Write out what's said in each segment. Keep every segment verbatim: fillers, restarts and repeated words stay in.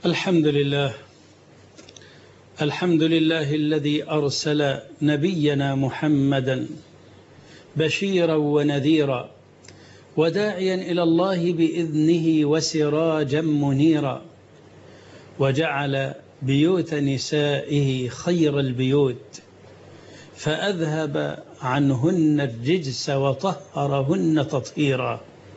الحمد لله الحمد لله الذي أرسل نبينا محمدا بشيرا ونذيرا وداعيا إلى الله بإذنه وسراجا منيرا، وجعل بيوت نسائه خير البيوت فأذهب عنهن الرجس وطهرهن تطهيرا.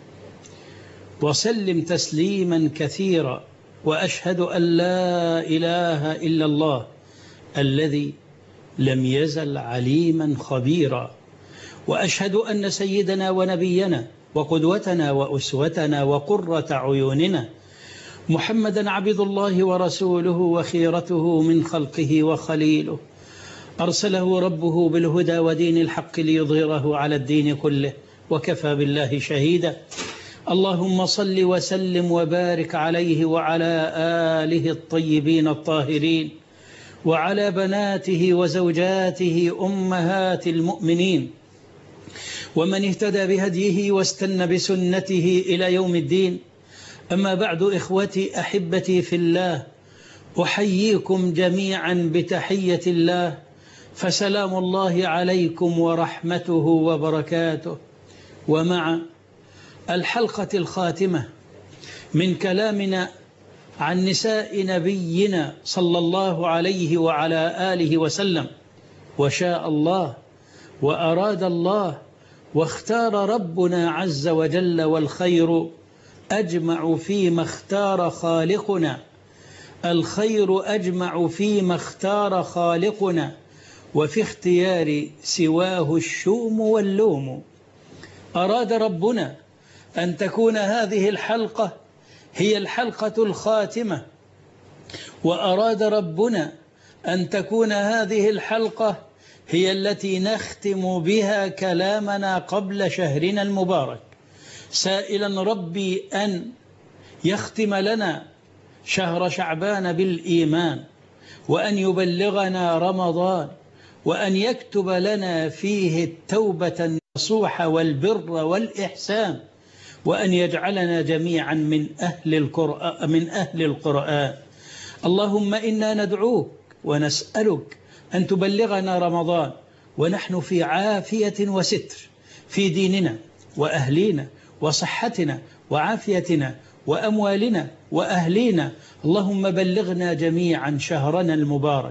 وسلم تسليما كثيرا، وأشهد أن لا إله إلا الله الذي لم يزل عليما خبيرا، وأشهد أن سيدنا ونبينا وقدوتنا وأسوتنا وقرة عيوننا محمدا عبد الله ورسوله وخيرته من خلقه وخليله، أرسله ربه بالهدى ودين الحق ليظهره على الدين كله، وكفى بالله شهيدا. اللهم صل وسلم وبارك عليه وعلى آله الطيبين الطاهرين، وعلى بناته وزوجاته أمهات المؤمنين، ومن اهتدى بهديه واستنى بسنته إلى يوم الدين. أما بعد، إخوتي أحبتي في الله، أحييكم جميعا بتحية الله، فسلام الله عليكم ورحمته وبركاته. ومع الحلقة الخاتمة من كلامنا عن نساء نبينا صلى الله عليه وعلى آله وسلم، وشاء الله وأراد الله واختار ربنا عز وجل، والخير أجمع فيما اختار خالقنا، الخير أجمع فيما اختار خالقنا، وفي اختيار سواه الشوم واللوم. أراد ربنا أن تكون هذه الحلقة هي الحلقة الخاتمة، وأراد ربنا أن تكون هذه الحلقة هي التي نختم بها كلامنا قبل شهرنا المبارك، سائلا ربي أن يختم لنا شهر شعبان بالإيمان، وأن يبلغنا رمضان، وأن يكتب لنا فيه التوبة النصوح والبر والإحسان، وأن يجعلنا جميعا من أهل القرآن من أهل القرآن. اللهم إنا ندعوك ونسألك أن تبلغنا رمضان ونحن في عافية وستر في ديننا وأهلينا وصحتنا وعافيتنا وأموالنا وأهلينا. اللهم بلغنا جميعا شهرنا المبارك،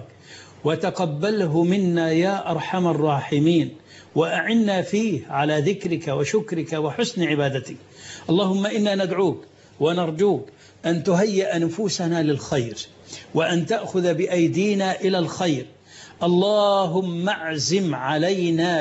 وتقبله منا يا أرحم الراحمين، وأعنا فيه على ذكرك وشكرك وحسن عبادتك. اللهم إنا ندعوك ونرجوك أن تهيئ نفوسنا للخير، وأن تأخذ بأيدينا إلى الخير. اللهم اعزم علينا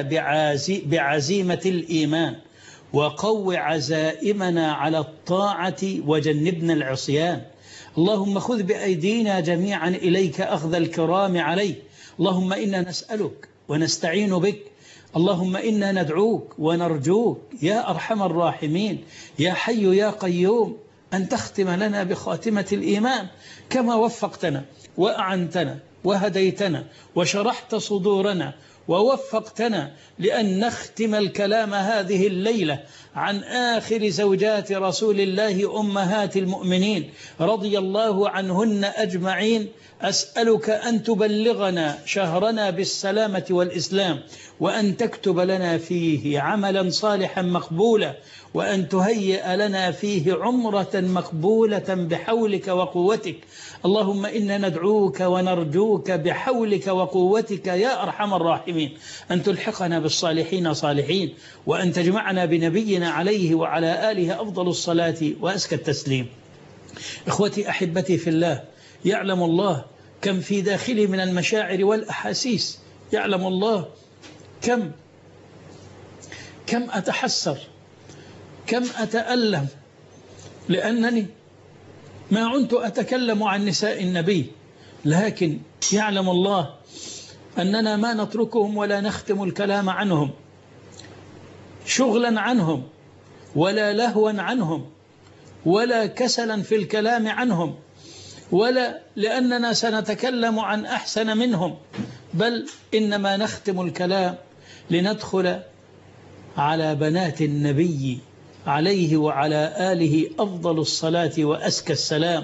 بعزيمة الإيمان، وقو عزائمنا على الطاعة وجنبنا العصيان. اللهم خذ بأيدينا جميعا إليك أخذ الكرام عليه. اللهم إنا نسألك ونستعين بك، اللهم إنا ندعوك ونرجوك يا أرحم الراحمين، يا حي يا قيوم، أن تختم لنا بخاتمة الإيمان كما وفقتنا وأعنتنا وهديتنا وشرحت صدورنا ووفقتنا لأن نختم الكلام هذه الليلة عن آخر زوجات رسول الله أمهات المؤمنين رضي الله عنهن أجمعين. أسألك أن تبلغنا شهرنا بالسلامة والإسلام، وأن تكتب لنا فيه عملا صالحا مقبولا، وأن تهيئ لنا فيه عمرة مقبولة بحولك وقوتك. اللهم إنا ندعوك ونرجوك بحولك وقوتك يا أرحم الراحمين أن تلحقنا بالصالحين صالحين، وأن تجمعنا بنبينا عليه وعلى آله أفضل الصلاة وأزكى التسليم. إخوتي أحبتي في الله، يعلم الله كم في داخلي من المشاعر والأحاسيس، يعلم الله كم كم أتحسر، كم أتألم، لأنني ما عنت أتكلم عن نساء النبي، لكن يعلم الله أننا ما نتركهم ولا نختم الكلام عنهم شغلا عنهم، ولا لهوا عنهم، ولا كسلا في الكلام عنهم، ولا لأننا سنتكلم عن أحسن منهم، بل إنما نختم الكلام لندخل على بنات النبي عليه وعلى آله أفضل الصلاة وأزكى السلام،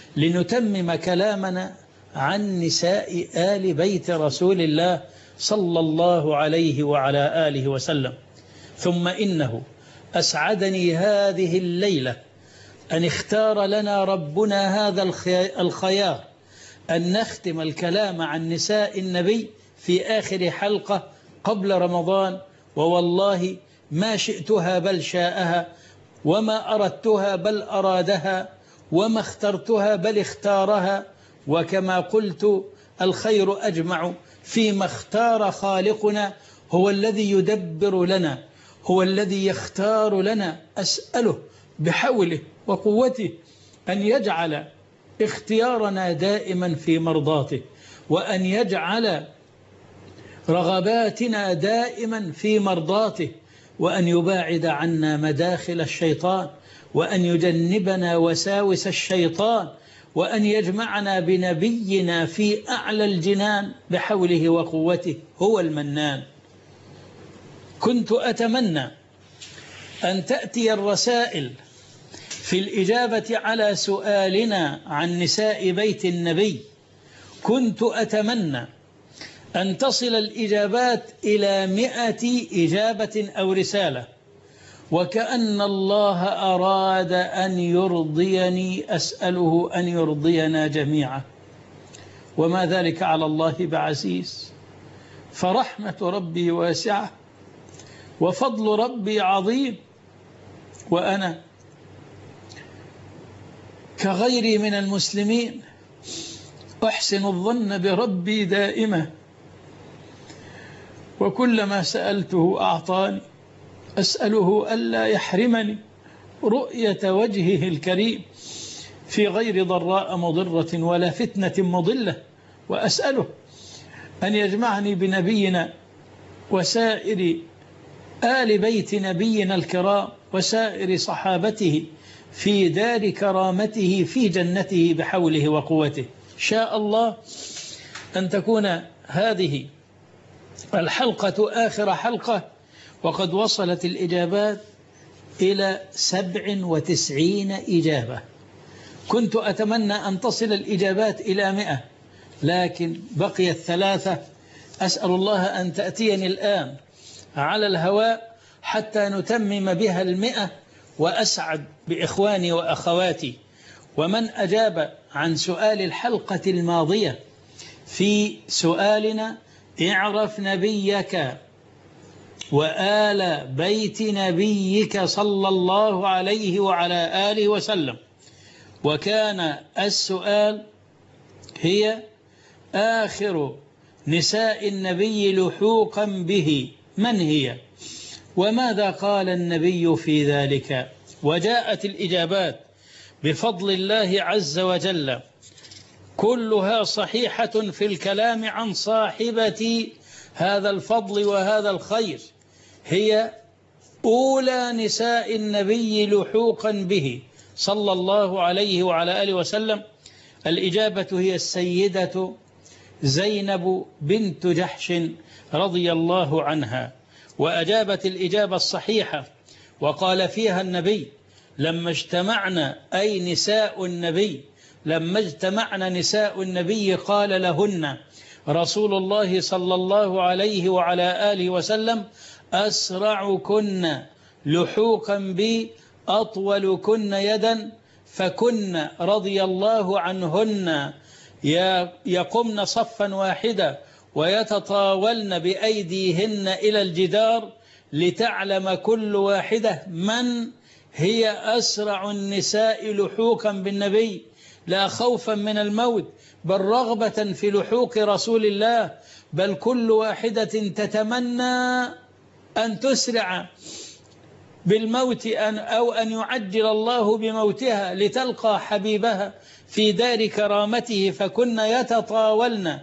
لنتمم كلامنا عن نساء آل بيت رسول الله صلى الله عليه وعلى آله وسلم. ثم إنه أسعدني هذه الليلة أن اختار لنا ربنا هذا الخيار أن نختم الكلام عن نساء النبي في آخر حلقة قبل رمضان، ووالله ما شئتها بل شاءها، وما أردتها بل أرادها، وما اخترتها بل اختارها. وكما قلت الخير أجمع فيما اختار خالقنا، هو الذي يدبر لنا، هو الذي يختار لنا. أسأله بحوله وقوته أن يجعل اختيارنا دائما في مرضاته، وأن يجعل رغباتنا دائما في مرضاته، وأن يباعد عنا مداخل الشيطان، وأن يجنبنا وساوس الشيطان، وأن يجمعنا بنبينا في أعلى الجنان بحوله وقوته. هو المنان. كنت أتمنى أن تأتي الرسائل في الإجابة على سؤالنا عن نساء بيت النبي، كنت أتمنى أن تصل الإجابات إلى مئة إجابة أو رسالة، وكأن الله أراد أن يرضيني. أسأله أن يرضينا جميعا، وما ذلك على الله بعزيز. فرحمة ربي واسعة، وفضل ربي عظيم، وأنا كغيري من المسلمين أحسن الظن بربي دائما، وكلما سألته أعطاني. أسأله ألا يحرمني رؤية وجهه الكريم في غير ضراء مضرة ولا فتنة مضلة، وأسأله أن يجمعني بنبينا وسائر آل بيت نبينا الكرام وسائر صحابته في دار كرامته في جنته بحوله وقوته. شاء الله أن تكون هذه الحلقة آخر حلقة، وقد وصلت الإجابات إلى سبع وتسعين إجابة. كنت أتمنى أن تصل الإجابات إلى مئة، لكن بقيت ثلاثة. أسأل الله أن تأتيني الآن على الهواء حتى نتمم بها المئة، وأسعد بإخواني وأخواتي. ومن أجاب عن سؤال الحلقة الماضية في سؤالنا اعرف نبيك وآل بيت نبيك صلى الله عليه وعلى آله وسلم، وكان السؤال هي آخر نساء النبي لحوقا به من هي، وماذا قال النبي في ذلك؟ وجاءت الإجابات بفضل الله عز وجل كلها صحيحة في الكلام عن صاحبة هذا الفضل وهذا الخير. هي أولى نساء النبي لحوقا به صلى الله عليه وعلى آله وسلم. الإجابة هي السيدة زينب بنت جحش رضي الله عنها، وأجابت الإجابة الصحيحة، وقال فيها النبي لما اجتمعنا أي نساء النبي لما اجتمعنا نساء النبي قال لهن رسول الله صلى الله عليه وعلى آله وسلم أسرعكن لحوقا بي أطولكن يدا، فكن رضي الله عنهن يقمن صفا واحدا ويتطاولن بأيديهن إلى الجدار لتعلم كل واحدة من هي أسرع النساء لحوقا بالنبي، لا خوفا من الموت بل رغبة في لحوق رسول الله، بل كل واحدة تتمنى أن تسرع بالموت أن أو أن يعجل الله بموتها لتلقى حبيبها في دار كرامته، فكن يتطاولن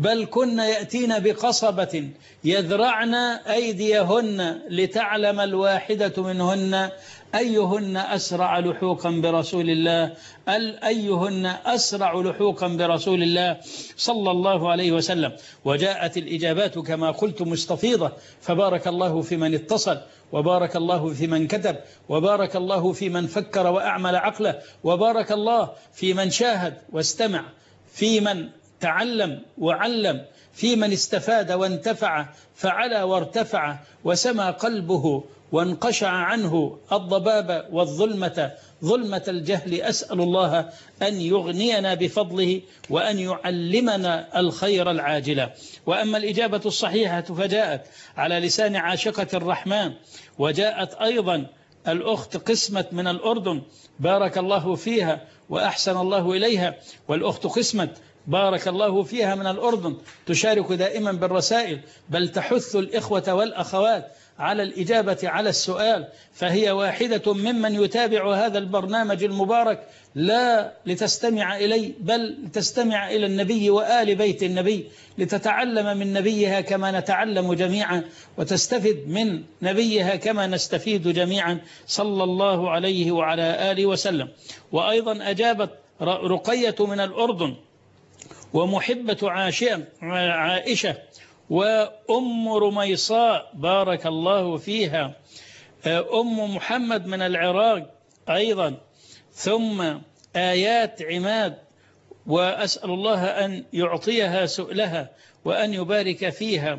بل كن يأتين بقصبة يذرعن أيديهن لتعلم الواحدة منهن أيهن أسرع لحوقا برسول الله أيهن أسرع لحوقا برسول الله صلى الله عليه وسلم. وجاءت الإجابات كما قلت مستفيضة، فبارك الله في من اتصل، وبارك الله في من كتب، وبارك الله في من فكر وأعمل عقله، وبارك الله في من شاهد واستمع، في من تعلم وعلم، في من استفاد وانتفع فعلى وارتفع وسمى قلبه وانقشع عنه الضباب والظلمة ظلمة الجهل. أسأل الله أن يغنينا بفضله وأن يعلمنا الخير العاجل. وأما الإجابة الصحيحة فجاءت على لسان عاشقة الرحمن، وجاءت أيضا الأخت قسمة من الأردن بارك الله فيها وأحسن الله إليها، والأخت قسمة بارك الله فيها من الأردن تشارك دائما بالرسائل، بل تحث الإخوة والأخوات على الإجابة على السؤال، فهي واحدة ممن يتابع هذا البرنامج المبارك لا لتستمع إلي بل تستمع إلى النبي وآل بيت النبي، لتتعلم من نبيها كما نتعلم جميعا، وتستفد من نبيها كما نستفيد جميعا صلى الله عليه وعلى آله وسلم. وأيضا أجابت رقية من الأردن ومحبة عائشة وأم رميصاء بارك الله فيها، أم محمد من العراق أيضا، ثم آيات عماد، وأسأل الله أن يعطيها سؤلها وأن يبارك فيها،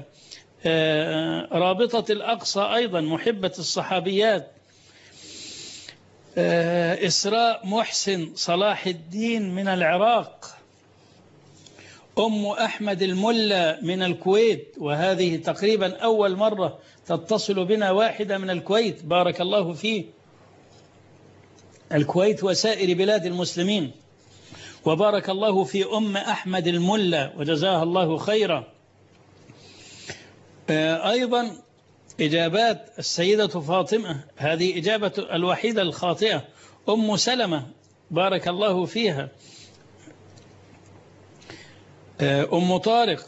رابطة الأقصى أيضا محبة الصحابيات، إسراء محسن صلاح الدين من العراق، أم أحمد الملا من الكويت، وهذه تقريبا أول مرة تتصل بنا واحدة من الكويت بارك الله فيه الكويت وسائر بلاد المسلمين، وبارك الله في أم أحمد الملا وجزاها الله خيرا. أيضا إجابات السيدة فاطمة، هذه إجابة الوحيدة الخاطئة، أم سلمة بارك الله فيها، أم طارق،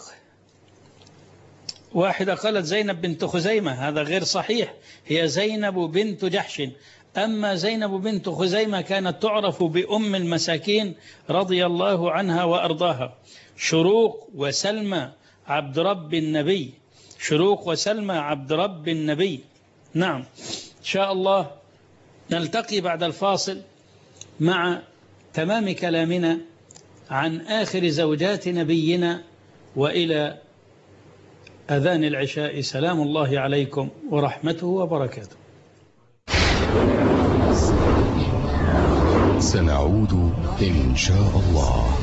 واحدة قالت زينب بنت خزيمة، هذا غير صحيح، هي زينب بنت جحش، أما زينب بنت خزيمة كانت تعرف بأم المساكين رضي الله عنها وأرضاها. شروق وسلمى عبد رب النبي، شروق وسلمى عبد رب النبي. نعم إن شاء الله نلتقي بعد الفاصل مع تمام كلامنا عن آخر زوجات نبينا، وإلى أذان العشاء سلام الله عليكم ورحمته وبركاته. سنعود إن شاء الله.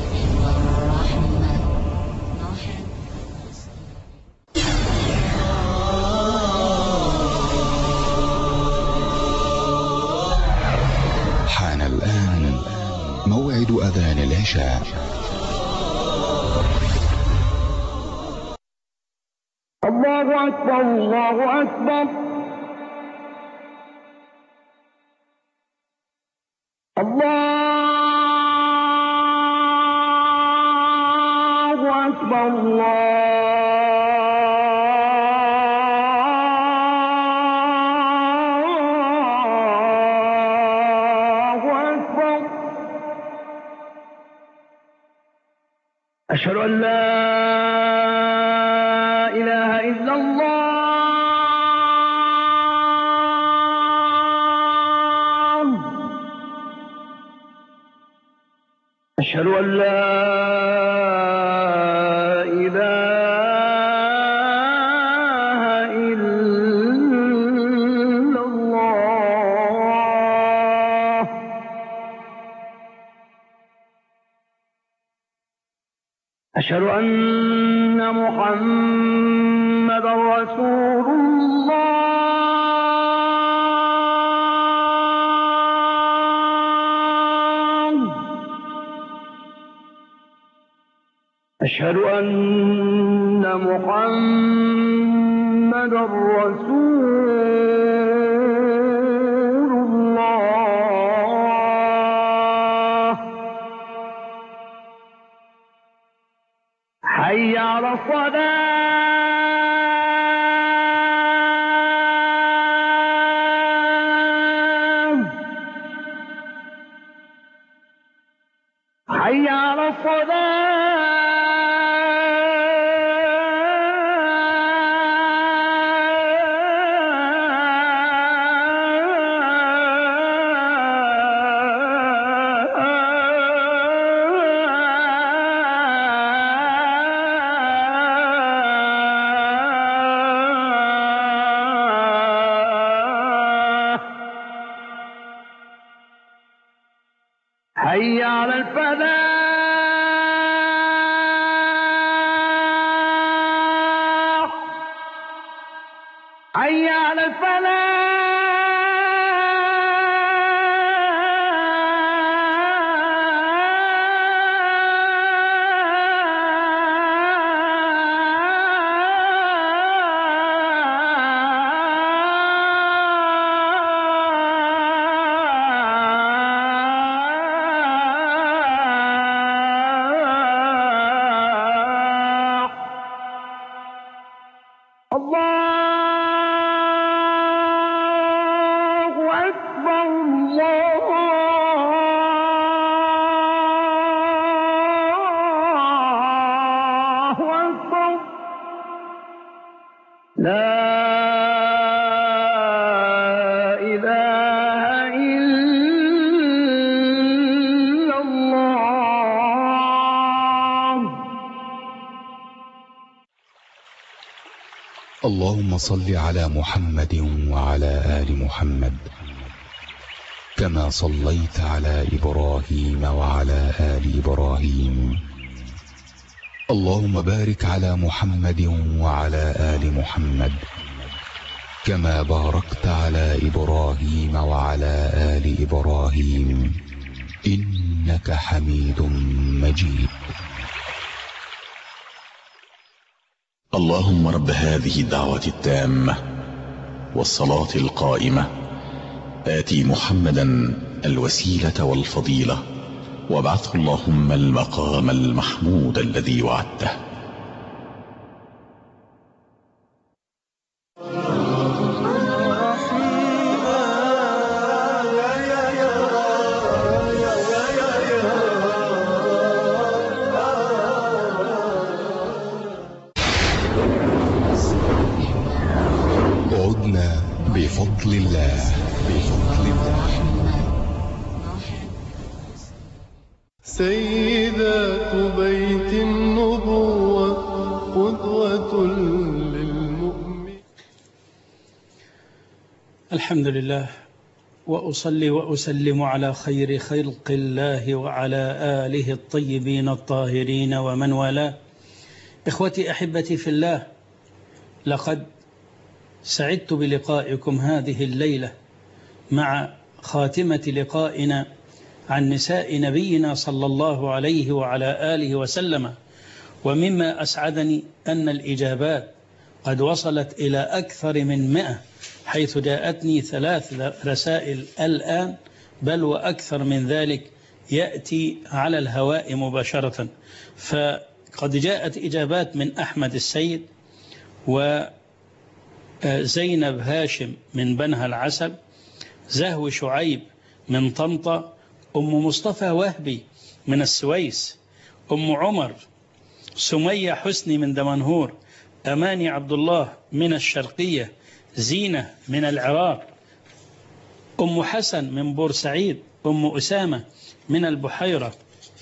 حان الآن موعد أذان العشاء. الله أكبر الله أكبر الله أكبر الله أكبر. أشهد أن لا إله إلا الله. أشهد أن لا إله إلا الله. أشهد أن محمدا رسول الله. أشهد أن محمدا رسول الله. حي حي على الصلاة حي على حي على الفلاح حي على الله أكبر الله أكبر لا إله إلا الله. اللهم صل على محمد وعلى آل محمد كما صليت على إبراهيم وعلى آل إبراهيم. اللهم بارك على محمد وعلى آل محمد كما باركت على إبراهيم وعلى آل إبراهيم إنك حميد مجيد. اللهم رب هذه الدعوة التامة والصلاة القائمة آتي محمدا الوسيلة والفضيلة وابعثه اللهم المقام المحمود الذي وعدته. عدنا بفضل الله بفضل الله. سيدات بيت النبوة قدوة للمؤمن. الحمد لله، وأصلي وأسلم على خير خلق الله وعلى آله الطيبين الطاهرين ومن والاه. إخوتي أحبتي في الله، لقد سعدت بلقائكم هذه الليلة مع خاتمة لقائنا عن نساء نبينا صلى الله عليه وعلى آله وسلم. ومما أسعدني أن الإجابات قد وصلت إلى أكثر من مئة، حيث جاءتني ثلاث رسائل الآن، بل وأكثر من ذلك يأتي على الهواء مباشرة. فقد جاءت إجابات من أحمد السيد، وزينب هاشم من بنها العسل، زهو شعيب من طنطا، أم مصطفى وهبي من السويس، أم عمر، سمية حسني من دمنهور، أماني عبد الله من الشرقية، زينة من العراق، أم حسن من بورسعيد، أم أسامة من البحيرة،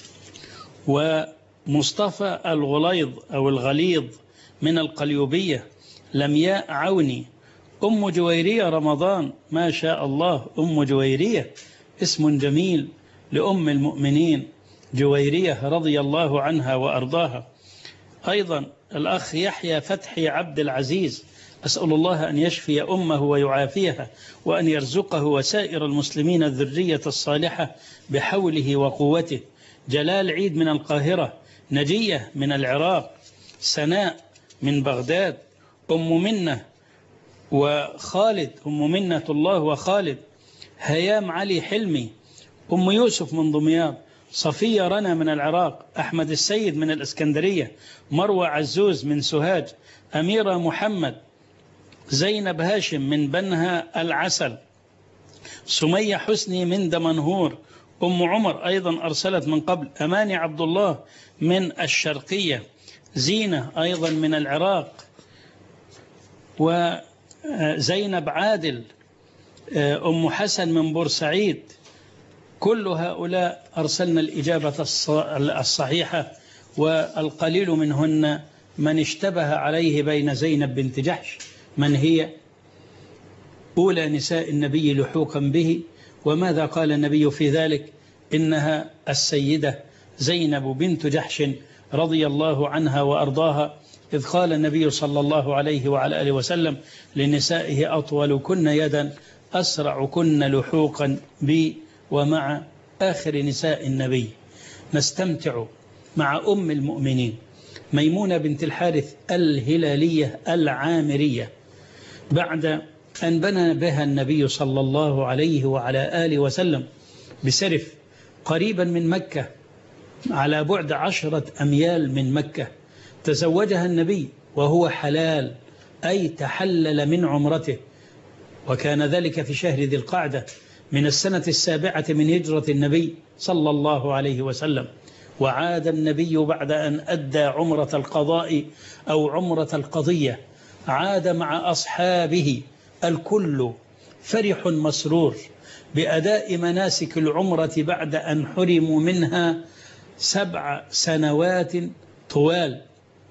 ومصطفى الغليظ أو الغليظ من القليوبية، لمياء عوني، أم جويرية رمضان. ما شاء الله، أم جويرية اسم جميل لأم المؤمنين جويرية رضي الله عنها وأرضاها. أيضا الأخ يحيى فتحي عبد العزيز، أسأل الله أن يشفي أمه ويعافيها، وأن يرزقه وسائر المسلمين الذرية الصالحة بحوله وقوته. جلال عيد من القاهرة، نجية من العراق، سناء من بغداد، أم منة وخالد، أم منة الله وخالد، هيام علي حلمي، أم يوسف من دمياط، صفية رنا من العراق، أحمد السيد من الإسكندرية، مروى عزوز من سوهاج، أميرة محمد، زينب هاشم من بنها العسل، سمية حسني من دمنهور، أم عمر أيضا أرسلت من قبل، أماني عبد الله من الشرقية، زينة أيضا من العراق، وزينب عادل، أم حسن من بورسعيد. كل هؤلاء أرسلنا الإجابة الصحيحة، والقليل منهن من اشتبه عليه بين زينب بنت جحش من هي أولى نساء النبي لحوقا به، وماذا قال النبي في ذلك؟ إنها السيدة زينب بنت جحش رضي الله عنها وأرضاها، إذ قال النبي صلى الله عليه وعلى آله وسلم لنسائه: أطولكن يدا أسرعكن لحوقا بي ومع آخر نساء النبي. نستمتع مع أم المؤمنين ميمونة بنت الحارث الهلالية العامرية، بعد أن بنى بها النبي صلى الله عليه وعلى آله وسلم بسرف قريبا من مكة على بعد عشرة أميال من مكة، تزوجها النبي وهو حلال، أي تحلل من عمرته، وكان ذلك في شهر ذي القعدة من السنة السابعة من هجرة النبي صلى الله عليه وسلم. وعاد النبي بعد أن أدى عمرة القضاء أو عمرة القضية، عاد مع أصحابه الكل فرح مسرور بأداء مناسك العمرة بعد أن حرموا منها سبع سنوات طوال،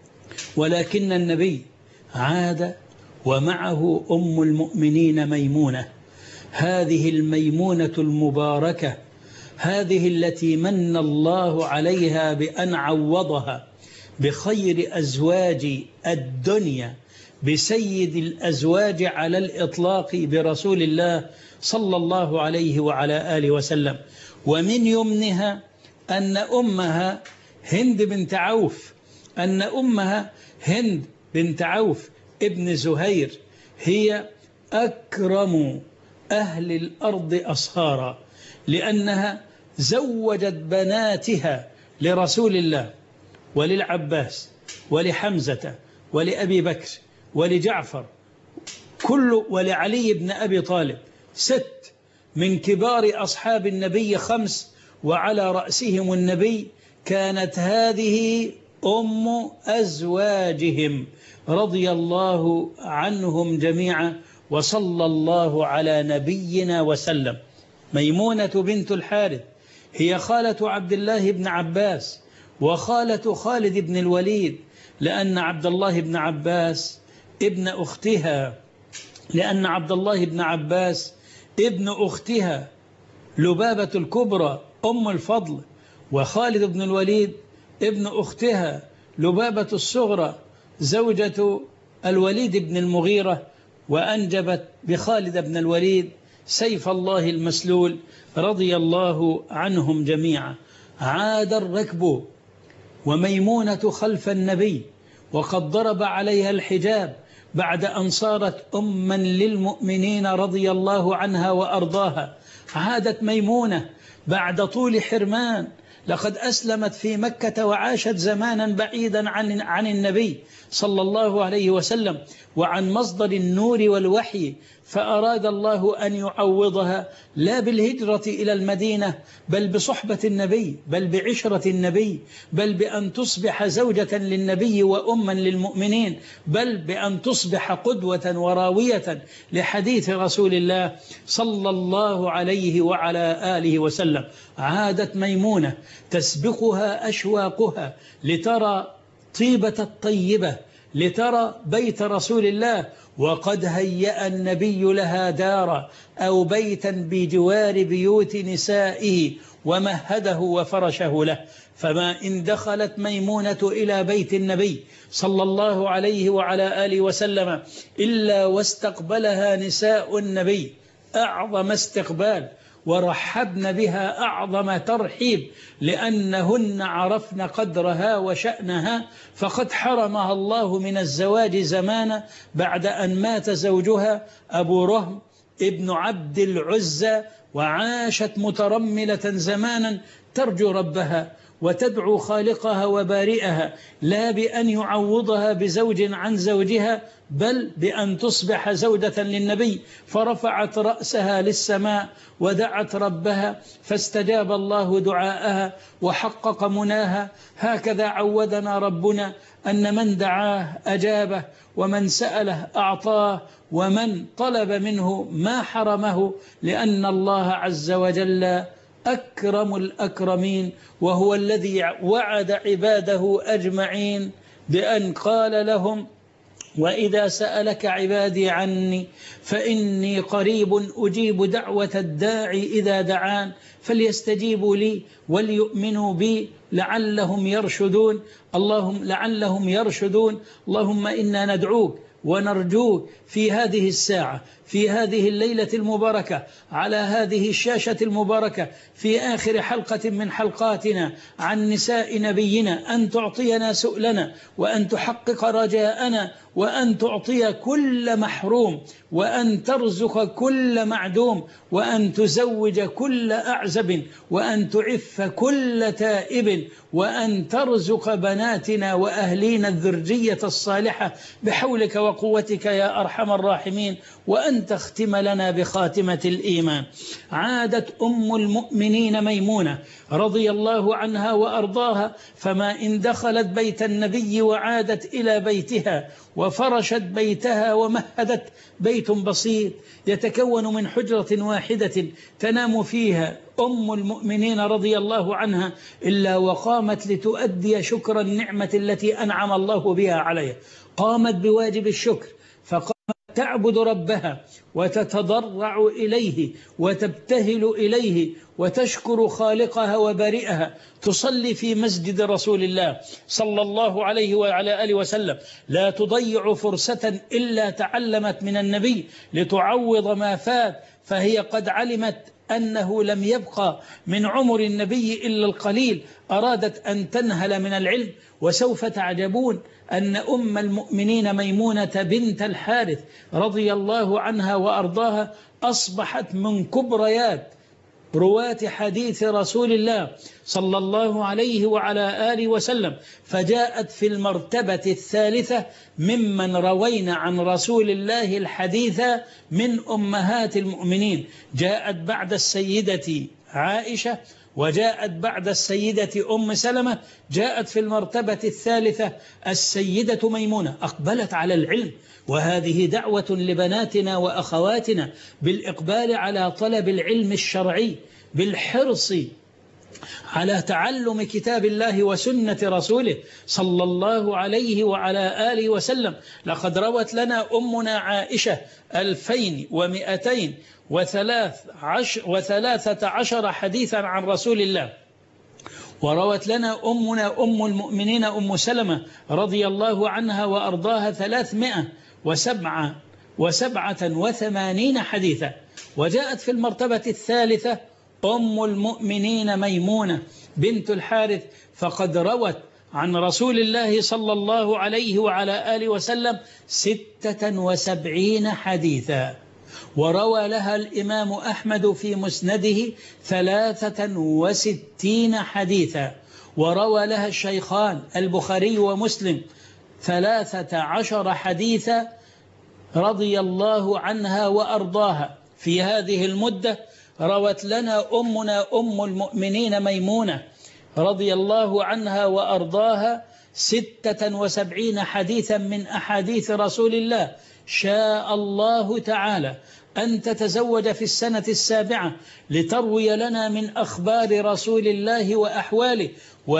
ولكن النبي عاد ومعه أم المؤمنين ميمونة، هذه الميمونة المباركة، هذه التي من الله عليها بأن عوضها بخير أزواج الدنيا، بسيد الأزواج على الإطلاق، برسول الله صلى الله عليه وعلى آله وسلم. ومن يمنها أن أمها هند بنت عوف أن أمها هند بنت عوف ابن زهير هي أكرم أهل الأرض أصهارا، لأنها زوجت بناتها لرسول الله وللعباس ولحمزة ولأبي بكر ولجعفر كل ولعلي بن أبي طالب، ست من كبار أصحاب النبي، خمس وعلى رأسهم النبي. كانت هذه أم أزواجهم رضي الله عنهم جميعا، وصلى الله على نبينا وسلم. ميمونة بنت الحارث هي خالة عبد الله بن عباس وخالة خالد بن الوليد، لأن عبد الله بن عباس ابن أختها لأن عبد الله بن عباس ابن أختها لبابة الكبرى أم الفضل، وخالد بن الوليد ابن أختها لبابة الصغرى زوجة الوليد بن المغيرة، وأنجبت بخالد بن الوليد سيف الله المسلول رضي الله عنهم جميعا. عاد الركب وميمونة خلف النبي، وقد ضرب عليها الحجاب بعد أن صارت أما للمؤمنين رضي الله عنها وأرضاها. عادت ميمونة بعد طول حرمان، لقد أسلمت في مكة وعاشت زمانا بعيدا عن عن النبي صلى الله عليه وسلم وعن مصدر النور والوحي، فأراد الله أن يعوضها لا بالهجرة إلى المدينة، بل بصحبة النبي، بل بعشرة النبي، بل بأن تصبح زوجة للنبي وأما للمؤمنين، بل بأن تصبح قدوة وراوية لحديث رسول الله صلى الله عليه وعلى آله وسلم. عادت ميمونة تسبقها أشواقها لترى طيبة الطيبة، لترى بيت رسول الله، وقد هيأ النبي لها دارا أو بيتا بجوار بيوت نسائه ومهده وفرشه له. فما إن دخلت ميمونة إلى بيت النبي صلى الله عليه وعلى آله وسلم إلا واستقبلها نساء النبي أعظم استقبال، ورحبن بها أعظم ترحيب، لأنهن عرفن قدرها وشأنها، فقد حرمها الله من الزواج زمانا بعد أن مات زوجها أبو رهم ابن عبد العزى وعاشت مترملة زمانا ترجو ربها وتدعو خالقها وبارئها، لا بأن يعوضها بزوج عن زوجها، بل بأن تصبح زوجة للنبي، فرفعت رأسها للسماء ودعت ربها فاستجاب الله دعاءها وحقق مناها. هكذا عودنا ربنا أن من دعاه أجابه، ومن سأله أعطاه، ومن طلب منه ما حرمه، لأن الله عز وجل أكرم الأكرمين، وهو الذي وعد عباده أجمعين بأن قال لهم: وإذا سألك عبادي عني فإني قريب أجيب دعوة الداعي إذا دعان فليستجيبوا لي وليؤمنوا بي لعلهم يرشدون. اللهم لعلهم يرشدون اللهم إنا ندعوك ونرجوك في هذه الساعة، في هذه الليلة المباركة، على هذه الشاشة المباركة، في آخر حلقة من حلقاتنا عن نساء نبينا، أن تعطينا سؤلنا، وأن تحقق رجاءنا، وأن تعطي كل محروم، وأن ترزق كل معدوم، وأن تزوج كل أعزب، وأن تعف كل تائب، وأن ترزق بناتنا وأهلينا الذرية الصالحة بحولك وقوتك يا أرحم الراحمين، وأن تختم لنا بخاتمة الإيمان. عادت أم المؤمنين ميمونة رضي الله عنها وأرضاها، فما إن دخلت بيت النبي وعادت إلى بيتها وفرشت بيتها ومهدت بيت بسيط يتكون من حجرة واحدة تنام فيها أم المؤمنين رضي الله عنها، إلا وقامت لتؤدي شكر النعمة التي أنعم الله بها عليها. قامت بواجب الشكر، فقامت تعبد ربها وتتضرع إليه وتبتهل إليه وتشكر خالقها وبارئها، تصلي في مسجد رسول الله صلى الله عليه وعلى آله وسلم، لا تضيع فرصة إلا تعلمت من النبي لتعوض ما فات، فهي قد علمت أنه لم يبقى من عمر النبي إلا القليل، أرادت أن تنهل من العلم. وسوف تعجبون أن أم المؤمنين ميمونة بنت الحارث رضي الله عنها وأرضاها أصبحت من كبريات رواة حديث رسول الله صلى الله عليه وعلى آله وسلم، فجاءت في المرتبة الثالثة ممن روين عن رسول الله الحديث من أمهات المؤمنين. جاءت بعد السيدة عائشة، وجاءت بعد السيدة أم سلمة، جاءت في المرتبة الثالثة السيدة ميمونة. أقبلت على العلم، وهذه دعوة لبناتنا وأخواتنا بالإقبال على طلب العلم الشرعي، بالحرص على تعلم كتاب الله وسنة رسوله صلى الله عليه وعلى آله وسلم. لقد روت لنا أمنا عائشة ألفين ومئتين وثلاث عشر وثلاثة عشر حديثا عن رسول الله، وروت لنا أمنا أم المؤمنين أم سلمة رضي الله عنها وأرضاها ثلاثمائة وسبعة وسبعة وثمانين حديثا. وجاءت في المرتبة الثالثة أم المؤمنين ميمونة بنت الحارث، فقد روت عن رسول الله صلى الله عليه وعلى آله وسلم ستة وسبعين حديثا. وروى لها الإمام أحمد في مسنده ثلاثة وستين حديثا. وروى لها الشيخان البخاري ومسلم ثلاثة عشر حديثا رضي الله عنها وأرضاها. في هذه المدة روت لنا أمنا أم المؤمنين ميمونة رضي الله عنها وأرضاها ستة وسبعين حديثا من أحاديث رسول الله. شاء الله تعالى أن تتزوج في السنة السابعة لتروي لنا من أخبار رسول الله وأحواله،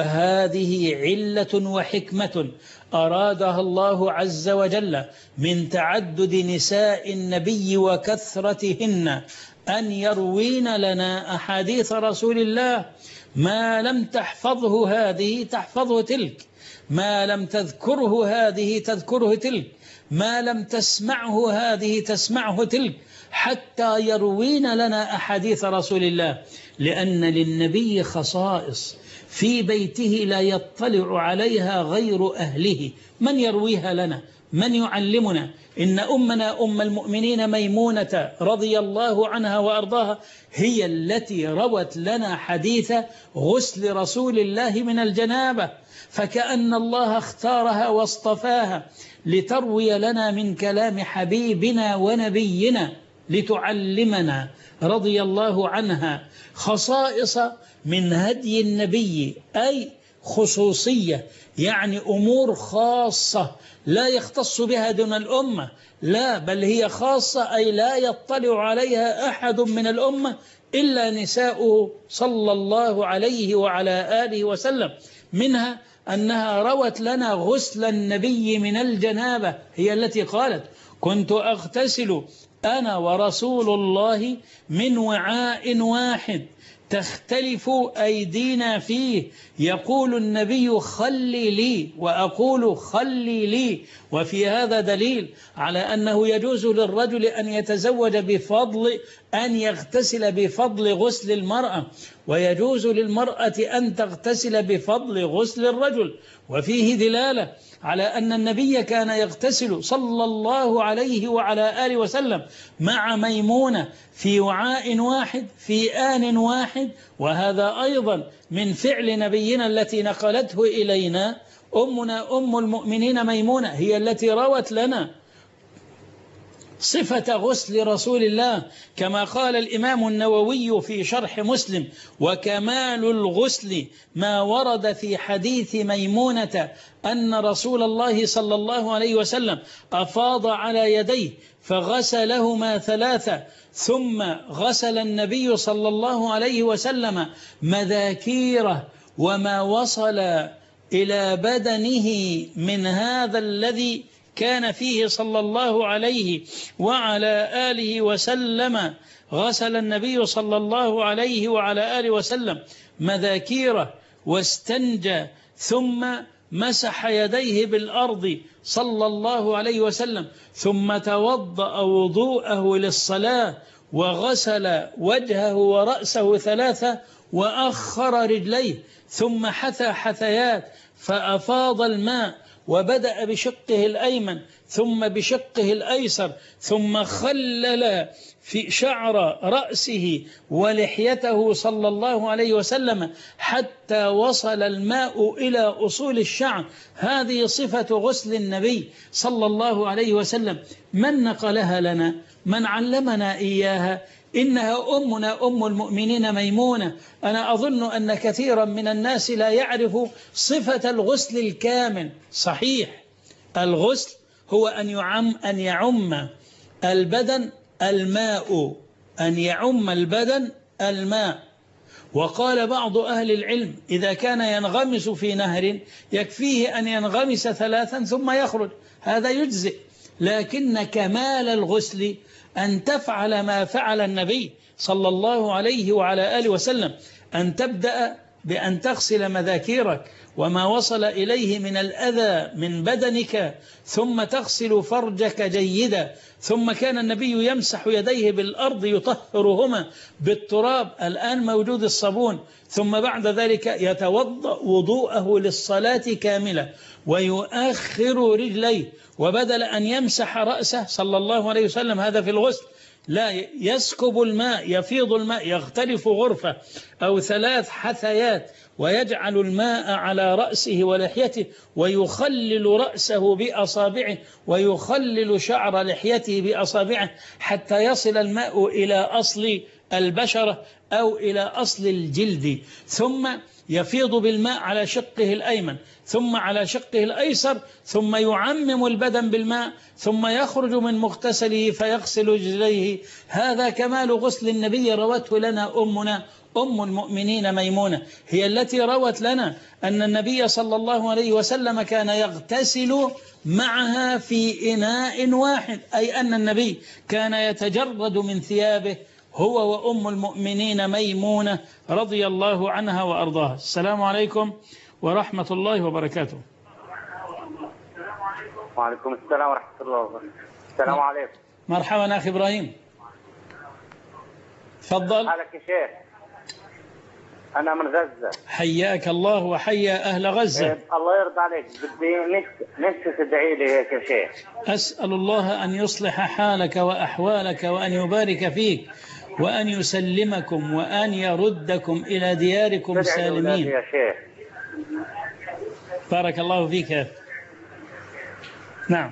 وهذه علة وحكمة أرادها الله عز وجل من تعدد نساء النبي وكثرتهن، أن يروين لنا أحاديث رسول الله. ما لم تحفظه هذه تحفظه تلك، ما لم تذكره هذه تذكره تلك، ما لم تسمعه هذه تسمعه تلك، حتى يروين لنا أحاديث رسول الله. لأن للنبي خصائص في بيته لا يطلع عليها غير أهله. من يرويها لنا؟ من يعلمنا؟ إن أمنا أم المؤمنين ميمونة رضي الله عنها وأرضاها هي التي روت لنا حديث غسل رسول الله من الجنابة، فكأن الله اختارها واصطفاها لتروي لنا من كلام حبيبنا ونبينا، لتعلمنا رضي الله عنها خصائص من هدي النبي، أي خصوصية، يعني أمور خاصة لا يختص بها دون الأمة، لا بل هي خاصة، أي لا يطلع عليها أحد من الأمة إلا نساؤه صلى الله عليه وعلى آله وسلم. منها أنها روت لنا غسل النبي من الجنابة، هي التي قالت: كنت أغتسل أنا ورسول الله من وعاء واحد تختلف أيدينا فيه، يقول النبي خلي لي وأقول خلي لي. وفي هذا دليل على أنه يجوز للرجل أن يتزوج بفضل أن يغتسل بفضل غسل المرأة، ويجوز للمرأة أن تغتسل بفضل غسل الرجل. وفيه دلالة على أن النبي كان يغتسل صلى الله عليه وعلى آله وسلم مع ميمونة في وعاء واحد في آن واحد، وهذا أيضا من فعل نبينا التي نقلته إلينا أمنا أم المؤمنين ميمونة، هي التي روت لنا صفة غسل رسول الله، كما قال الإمام النووي في شرح مسلم: وكمال الغسل ما ورد في حديث ميمونة أن رسول الله صلى الله عليه وسلم أفاض على يديه فغسلهما ثلاثة، ثم غسل النبي صلى الله عليه وسلم مذاكيره وما وصل إلى بدنه من هذا الذي كان فيه صلى الله عليه وعلى آله وسلم. غسل النبي صلى الله عليه وعلى آله وسلم مذاكيره واستنجى، ثم مسح يديه بالأرض صلى الله عليه وسلم، ثم توضأ وضوءه للصلاة وغسل وجهه ورأسه ثلاثة وأخر رجليه، ثم حثى حثيات فأفاض الماء وبدأ بشقه الأيمن ثم بشقه الأيسر، ثم خلل في شعر رأسه ولحيته صلى الله عليه وسلم حتى وصل الماء إلى أصول الشعر. هذه صفة غسل النبي صلى الله عليه وسلم. من نقلها لنا؟ من علمنا إياها؟ إنها أمنا أم المؤمنين ميمونة. أنا أظن أن كثيرا من الناس لا يعرف صفة الغسل الكامل. صحيح، الغسل هو أن يعم أن يعم البدن الماء، أن يعم البدن الماء. وقال بعض أهل العلم: إذا كان ينغمس في نهر يكفيه أن ينغمس ثلاثا ثم يخرج، هذا يجزئ. لكن كمال الغسل أن تفعل ما فعل النبي صلى الله عليه وعلى آله وسلم، أن تبدأ بأن تغسل مذاكيرك وما وصل إليه من الأذى من بدنك، ثم تغسل فرجك جيدا، ثم كان النبي يمسح يديه بالأرض يطهرهما بالتراب، الآن موجود الصابون، ثم بعد ذلك يتوضأ وضوءه للصلاة كاملة ويؤخر رجليه، وبدل أن يمسح رأسه صلى الله عليه وسلم، هذا في الغسل، لا، يسكب الماء، يفيض الماء، يغترف غرفة أو ثلاث حثيات ويجعل الماء على رأسه ولحيته ويخلل رأسه بأصابعه ويخلل شعر لحيته بأصابعه حتى يصل الماء إلى أصل البشرة أو إلى أصل الجلد، ثم يفيض بالماء على شقه الأيمن ثم على شقه الأيسر، ثم يعمم البدن بالماء، ثم يخرج من مغتسله فيغسل رجليه. هذا كمال غسل النبي روته لنا أمنا أم المؤمنين ميمونة، هي التي روت لنا أن النبي صلى الله عليه وسلم كان يغتسل معها في إناء واحد، أي أن النبي كان يتجرد من ثيابه هو وأم المؤمنين ميمونة رضي الله عنها وأرضاها. السلام عليكم ورحمة الله وبركاته. وعليكم السلام ورحمة الله وبركاته. السلام عليكم. مرحبا أخي إبراهيم، تفضل. حالك يا شيخ؟ أنا من غزة. حياك الله وحيا أهل غزة. إيه، الله يرضى عليك، بدي نفسي نفسي تدعي لي هيك يا شيخ. أسأل الله أن يصلح حالك وأحوالك وأن يبارك فيك وأن يسلمكم وأن يردكم إلى دياركم سالمين. يا شيخ. بارك الله فيك يا أخي. نعم.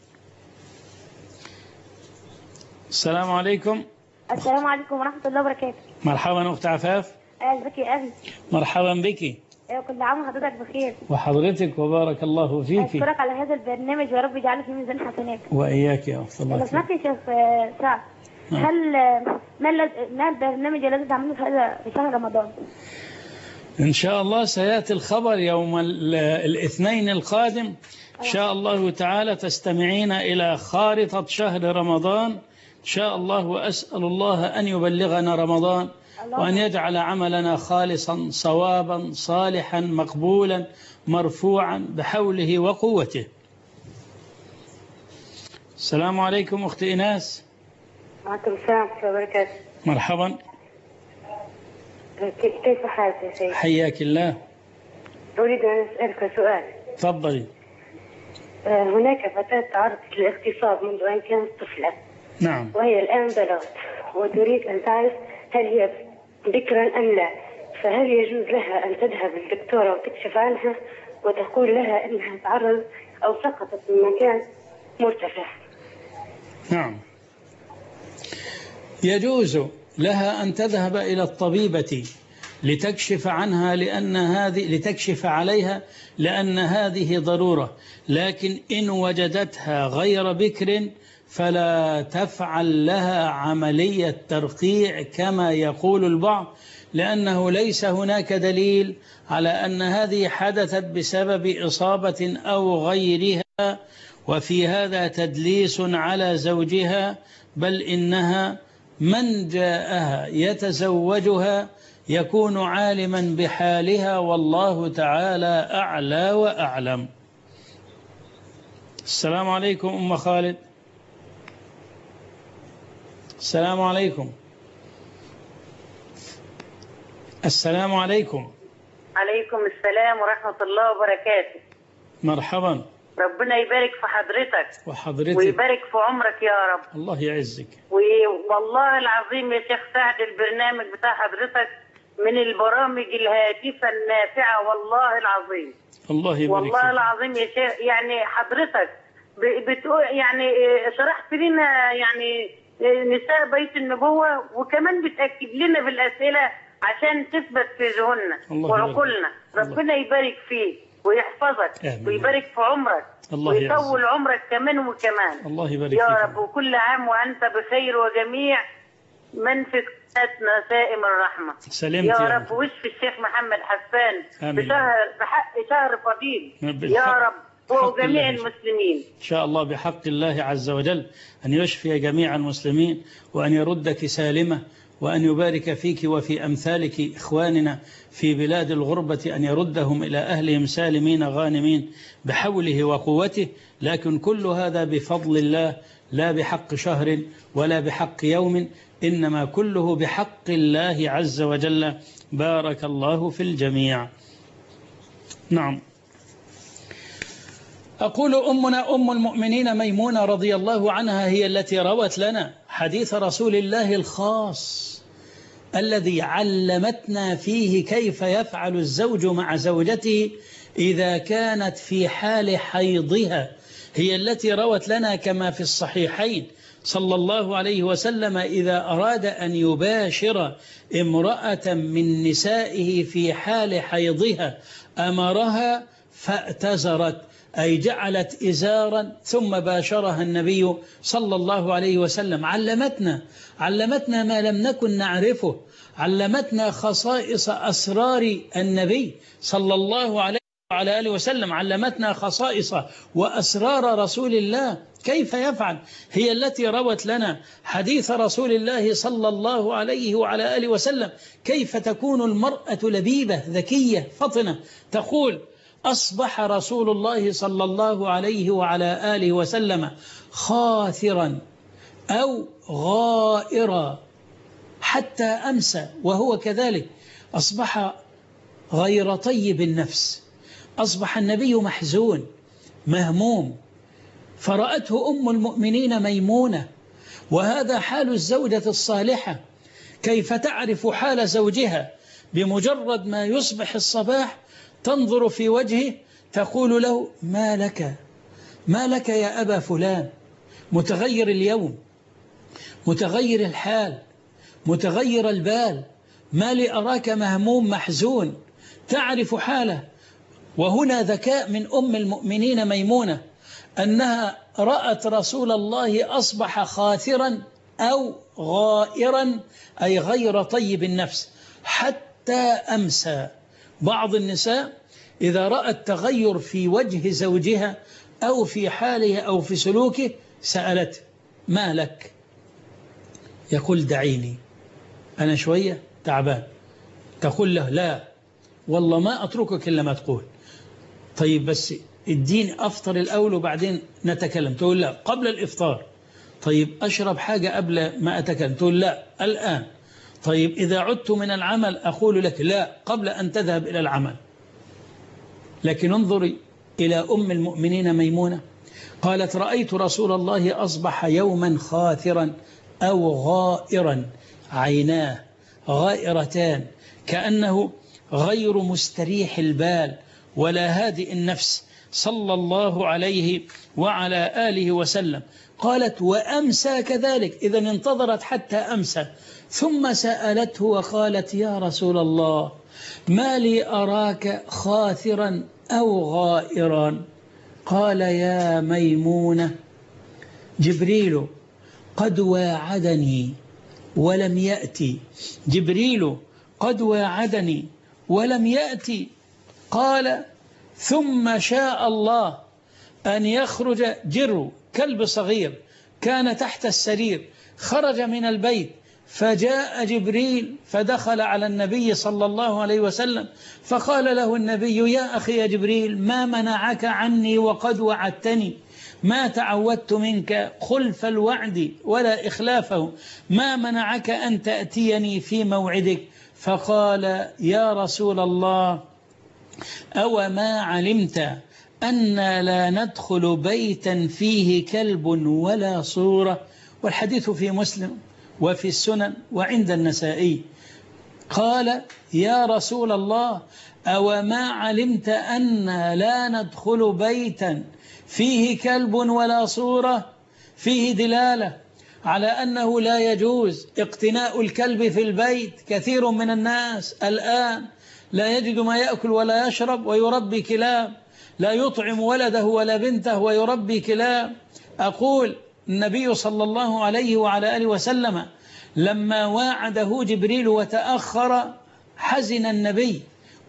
السلام عليكم. السلام عليكم ورحمة الله وبركاته. مرحبا أخت عفاف. أهلا بك يا أبي. مرحبا بك. أيوة، كل عام وحضرتك بخير. وحضرتك وبارك الله فيك. أشكرك على هذا البرنامج ويا رب يجعله في ميزان حسناتك. وإياك يا أخت الله. لو سمحت يا شيخ سعد، هل ما ما البرنامج الذي تعمله في هذا في شهر رمضان؟ إن شاء الله سيأتي الخبر يوم الاثنين القادم إن شاء الله تعالى. تستمعين إلى خارطة شهر رمضان إن شاء الله، وأسأل الله أن يبلغنا رمضان وأن يجعل عملنا خالصا صوابا صالحا مقبولا مرفوعا بحوله وقوته. السلام عليكم أخت إيناس. وعليكم السلام ورحمة الله وبركاته. مرحبا. كيف حالك يا شيخ؟ حياك الله. أريد أن أسألك سؤال. تفضلي. هناك فتاة تعرضت للاغتصاب منذ أن كانت طفلة. نعم. وهي الآن بلغت وتريد أن تعرف هل هي ذكرا أم لا، فهل يجوز لها أن تذهب للدكتورة وتكشف عنها وتقول لها أنها تعرض أو سقطت من مكان مرتفع؟ نعم، يجوز لها أن تذهب إلى الطبيبة لتكشف عنها لأن هذه لتكشف عليها لأن هذه ضرورة، لكن إن وجدتها غير بكر فلا تفعل لها عملية ترقيع كما يقول البعض، لأنه ليس هناك دليل على أن هذه حدثت بسبب إصابة أو غيرها، وفي هذا تدليس على زوجها، بل إنها من جاءها يتزوجها يكون عالما بحالها، والله تعالى أعلى وأعلم. السلام عليكم أم خالد. السلام عليكم. السلام عليكم. عليكم السلام ورحمة الله وبركاته. مرحبا. ربنا يبارك في حضرتك وحضرتك ويبارك في عمرك يا رب. الله يعزك. والله العظيم يا شيخ سعد البرنامج بتاع حضرتك من البرامج الهادفة النافعة والله العظيم. الله يبارك والله فيك. العظيم يا شيخ، يعني حضرتك بتقول يعني شرحت لنا يعني نساء بيت النبوة، وكمان بتأكد لنا بالأسئلة عشان تثبت في ذهننا وعقولنا. ربنا يبارك فيك ويحفظك آمين. ويبارك في عمرك ويطول عمرك كمان وكمان. الله يبارك يا فيك رب، وكل عام وأنت بخير وجميع من في قناتنا سائم الرحمة. سلمت يا يا رب، واشفي الشيخ محمد حسان آمين. بشهر بحق شهر فضيل بالحق. يا رب، هو بحق جميع الله. المسلمين إن شاء الله بحق الله عز وجل أن يشفي جميع المسلمين وأن يردك سالمة وأن يبارك فيك وفي أمثالك إخواننا في بلاد الغربة، أن يردهم إلى أهلهم سالمين غانمين بحوله وقوته، لكن كل هذا بفضل الله لا بحق شهر ولا بحق يوم، إنما كله بحق الله عز وجل. بارك الله في الجميع. نعم. أقول أمنا أم المؤمنين ميمونة رضي الله عنها هي التي روت لنا حديث رسول الله الخاص الذي علمتنا فيه كيف يفعل الزوج مع زوجته إذا كانت في حال حيضها. هي التي روت لنا كما في الصحيحين صلى الله عليه وسلم إذا أراد أن يباشر امرأة من نسائه في حال حيضها أمرها فاعتذرت، أي جعلت إزارا ثم باشرها النبي صلى الله عليه وسلم. علمتنا علمتنا ما لم نكن نعرفه، علمتنا خصائص أسرار النبي صلى الله عليه وعلى آله وسلم، علمتنا خصائص وأسرار رسول الله كيف يفعل. هي التي روت لنا حديث رسول الله صلى الله عليه وعلى آله وسلم كيف تكون المرأة لبيبة ذكية فطنة. تقول: أصبح رسول الله صلى الله عليه وعلى آله وسلم خاثرا أو غائرا حتى أمسى وهو كذلك، أصبح غير طيب النفس، أصبح النبي محزون مهموم، فرأته أم المؤمنين ميمونة. وهذا حال الزوجة الصالحة، كيف تعرف حال زوجها؟ بمجرد ما يصبح الصباح تنظر في وجهه تقول له: ما لك ما لك يا أبا فلان؟ متغير اليوم، متغير الحال، متغير البال، ما لي أراك مهموم محزون، تعرف حاله. وهنا ذكاء من أم المؤمنين ميمونة، أنها رأت رسول الله أصبح خاثرا أو غائرا، أي غير طيب النفس حتى أمسى. بعض النساء إذا رأت تغير في وجه زوجها أو في حاله أو في سلوكه سألته: ما لك؟ يقول: دعيني، أنا شوية تعبان. تقول له: لا والله ما أتركك إلا ما تقول. طيب بس الدين أفطر الأول وبعدين نتكلم. تقول: لا قبل الإفطار. طيب أشرب حاجة قبل ما أتكلم. تقول: لا الآن. طيب إذا عدت من العمل أقول لك: لا قبل أن تذهب إلى العمل. لكن انظري إلى أم المؤمنين ميمونة، قالت: رأيت رسول الله أصبح يوما خاثرا أو غائرا، عيناه غائرتان، كأنه غير مستريح البال ولا هادئ النفس، صلى الله عليه وعلى آله وسلم. قالت: وأمسى كذلك، إذا انتظرت حتى أمسى، ثم سألته وقالت: يا رسول الله، ما لي أراك خاثرا أو غائرا؟ قال: يا ميمونة، جبريل قد واعدني ولم يأتي، جبريل قد واعدني ولم يأتي. قال: ثم شاء الله أن يخرج جرو، كلب صغير كان تحت السرير، خرج من البيت فجاء جبريل فدخل على النبي صلى الله عليه وسلم، فقال له النبي: يا أخي يا جبريل، ما منعك عني وقد وعدتني؟ ما تعودت منك خلف الوعد ولا إخلافه، ما منعك أن تأتيني في موعدك؟ فقال: يا رسول الله، أو ما علمت أن لا ندخل بيتا فيه كلب ولا صورة؟ والحديث في مسلم وفي السنن وعند النسائي. قال: يا رسول الله، أو ما علمت أن لا ندخل بيتا فيه كلب ولا صورة؟ فيه دلالة على أنه لا يجوز اقتناء الكلب في البيت. كثير من الناس الآن لا يجد ما يأكل ولا يشرب ويربي كلاب، لا يطعم ولده ولا بنته ويربي كلاب. أقول: النبي صلى الله عليه وعلى آله وسلم لما واعده جبريل وتأخر حزن النبي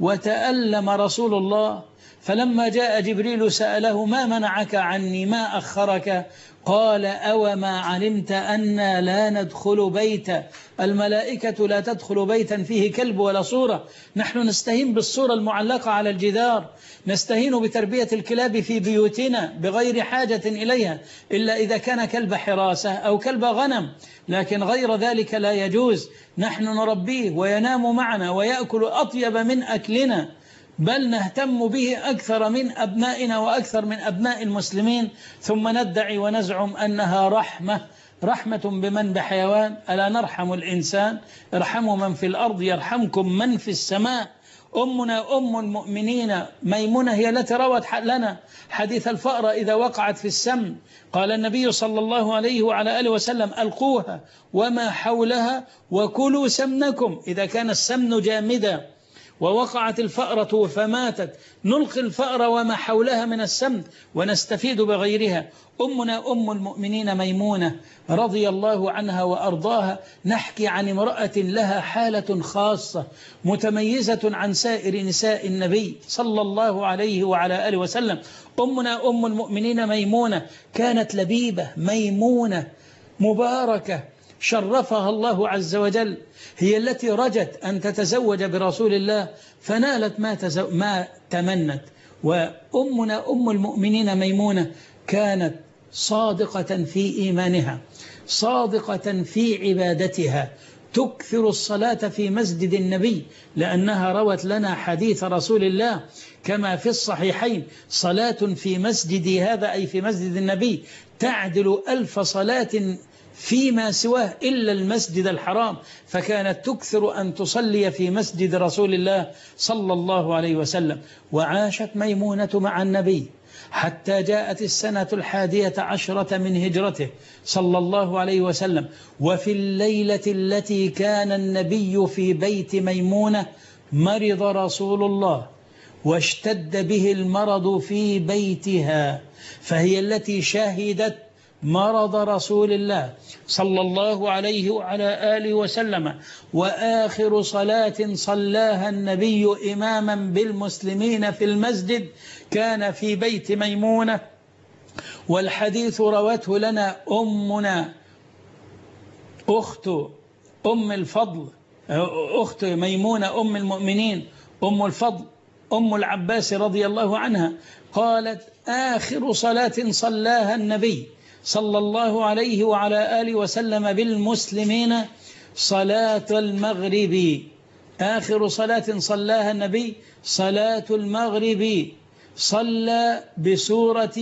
وتألم رسول الله، فلما جاء جبريل سأله: ما منعك عني؟ ما أخرك؟ قال: أو ما علمت أن لا ندخل بيتا، الملائكة لا تدخل بيتا فيه كلب ولا صورة. نحن نستهين بالصورة المعلقة على الجدار، نستهين بتربية الكلاب في بيوتنا بغير حاجة إليها، إلا إذا كان كلب حراسة أو كلب غنم، لكن غير ذلك لا يجوز. نحن نربيه وينام معنا ويأكل أطيب من أكلنا، بل نهتم به أكثر من أبنائنا وأكثر من أبناء المسلمين، ثم ندعي ونزعم أنها رحمة رحمة بمن بحيوان. ألا نرحم الإنسان؟ ارحموا من في الأرض يرحمكم من في السماء. أمنا أم المؤمنين ميمونة هي التي روت لنا حديث الفأرة إذا وقعت في السمن. قال النبي صلى الله عليه وعلى آله وسلم: ألقوها وما حولها وكلوا سمنكم. إذا كان السمن جامدا ووقعت الفأرة فماتت، نلقي الفأرة وما حولها من السمن ونستفيد بغيرها. أمنا أم المؤمنين ميمونة رضي الله عنها وأرضاها، نحكي عن امرأة لها حالة خاصة متميزة عن سائر نساء النبي صلى الله عليه وعلى آله وسلم. أمنا أم المؤمنين ميمونة كانت لبيبة ميمونة مباركة شرفها الله عز وجل، هي التي رجت أن تتزوج برسول الله فنالت ما, تزو... ما تمنت. وأمنا أم المؤمنين ميمونة كانت صادقة في إيمانها، صادقة في عبادتها، تكثر الصلاة في مسجد النبي، لأنها روت لنا حديث رسول الله كما في الصحيحين: صلاة في مسجد هذا أي في مسجد النبي تعدل ألف صلاة فيما سواه إلا المسجد الحرام. فكانت تكثر أن تصلي في مسجد رسول الله صلى الله عليه وسلم. وعاشت ميمونة مع النبي حتى جاءت السنة الحادية عشرة من هجرته صلى الله عليه وسلم. وفي الليلة التي كان النبي في بيت ميمونة مرض رسول الله واشتد به المرض في بيتها، فهي التي شهدت مرض رسول الله صلى الله عليه وعلى آله وسلم. وآخر صلاة صلاها النبي إماما بالمسلمين في المسجد كان في بيت ميمونة، والحديث روته لنا أمنا أخت أم الفضل أخت ميمونة أم المؤمنين أم الفضل أم العباس رضي الله عنها، قالت: آخر صلاة صلاها النبي صلى الله عليه وعلى آله وسلم بالمسلمين صلاة المغرب. آخر صلاة صلاها النبي صلاة المغرب، صلى بسورة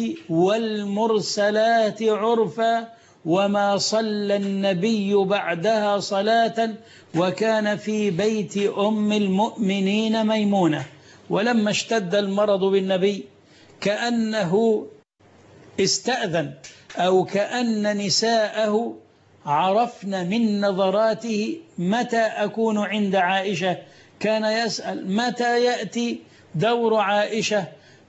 والمرسلات عرفا، وما صلى النبي بعدها صلاة، وكان في بيت أم المؤمنين ميمونة. ولما اشتد المرض بالنبي كأنه استأذن أو كأن نساءه عرفن من نظراته متى أكون عند عائشة، كان يسأل متى يأتي دور عائشة،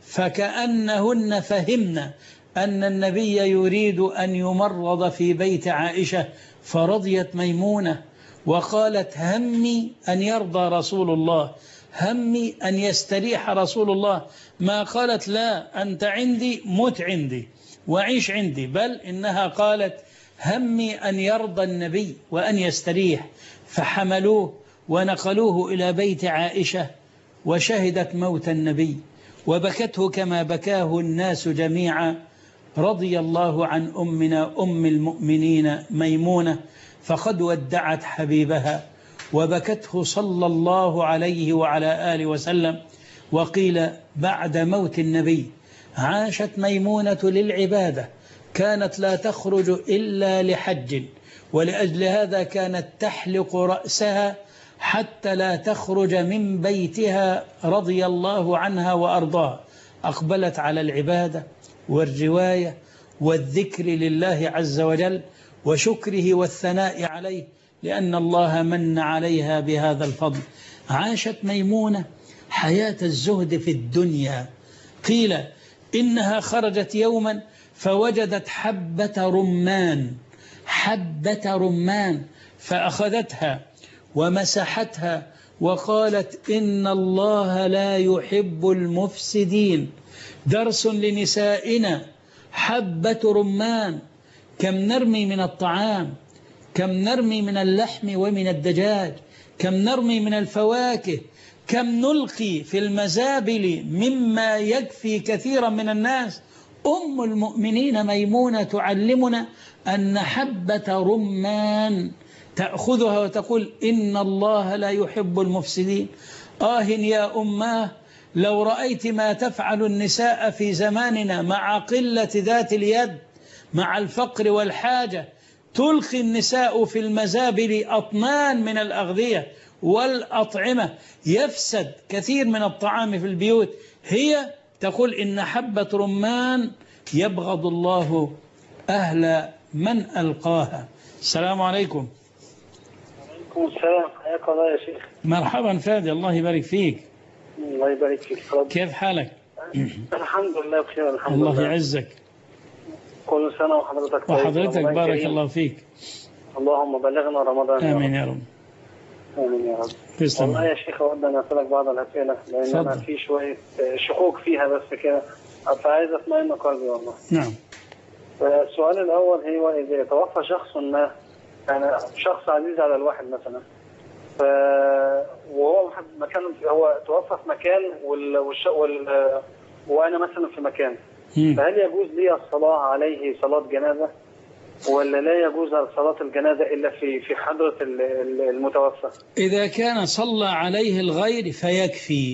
فكأنهن فهمن أن النبي يريد أن يمرض في بيت عائشة، فرضيت ميمونة وقالت: همي أن يرضى رسول الله، همي أن يستريح رسول الله. ما قالت: لا أنت عندي مت عندي وعيش عندي، بل إنها قالت: همي أن يرضى النبي وأن يستريح. فحملوه ونقلوه إلى بيت عائشة، وشهدت موت النبي وبكته كما بكاه الناس جميعا، رضي الله عن أمنا أم المؤمنين ميمونة، فقد ودعت حبيبها وبكته صلى الله عليه وعلى آله وسلم. وقيل بعد موت النبي عاشت ميمونة للعبادة، كانت لا تخرج إلا لحج، ولأجل هذا كانت تحلق رأسها حتى لا تخرج من بيتها رضي الله عنها وأرضاها. أقبلت على العبادة والرواية والذكر لله عز وجل وشكره والثناء عليه، لأن الله من عليها بهذا الفضل. عاشت ميمونة حياة الزهد في الدنيا. قيل إنها خرجت يوما فوجدت حبة رمان حبة رمان فأخذتها ومسحتها وقالت: إن الله لا يحب المفسدين. درس لنسائنا: حبة رمان. كم نرمي من الطعام، كم نرمي من اللحم ومن الدجاج، كم نرمي من الفواكه، كم نلقي في المزابل مما يكفي كثيرا من الناس. أم المؤمنين ميمونة تعلمنا أن حبة رمان تأخذها وتقول: إن الله لا يحب المفسدين. آه يا أماه، لو رأيت ما تفعل النساء في زماننا مع قلة ذات اليد، مع الفقر والحاجة، تلقي النساء في المزابل أطنان من الأغذية والأطعمة، يفسد كثير من الطعام في البيوت. هي تقول: إن حبة رمان يبغض الله أهل من ألقاها. السلام عليكم. وعليكم السلام، حياك الله يا شيخ. مرحبا فادي، الله يبارك فيك. الله يبارك فيك رب. كيف حالك؟ الحمد لله بخير الحمد الله لله. الله يعزك. كل سنة وحضرتك طيب. وحضرتك بارك الله فيك. اللهم بلغنا رمضان. آمين يا رب. آمين يا رب. تسلم. والله يا شيخ أود أن أسألك بعض الأسئلة لأن أنا في شوية شكوك فيها بس كده، فعايز أطمئن قلبي والله. نعم. السؤال الأول هو: إذا توفى شخص ما، يعني شخص عزيز على الواحد مثلا، ف وهو مكان، هو توفى في مكان وال... والش... وال... وأنا مثلا في مكان، مم. فهل يجوز لي الصلاة عليه صلاة جنازة؟ ولا لا يجوز صلاة الجنازة إلا في في حضرة المتوفى؟ إذا كان صلى عليه الغير فيكفي.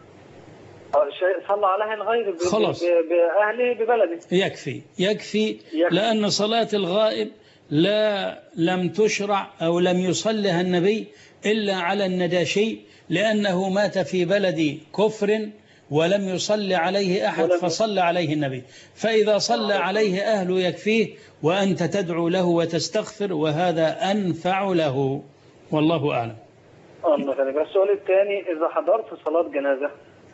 صلى عليه الغير خلاص بأهله ببلده يكفي يكفي, يكفي. لأن صلاة الغائب لا لم تشرع أو لم يصلها النبي إلا على النجاشي، لأنه مات في بلد كفر ولم يصلي عليه أحد فصلى عليه النبي. فإذا صلى عليه أهله يكفيه، وأنت تدعو له وتستغفر، وهذا أنفع له، والله أعلم. السؤال الثاني، إذا حضرت صلاة جنازة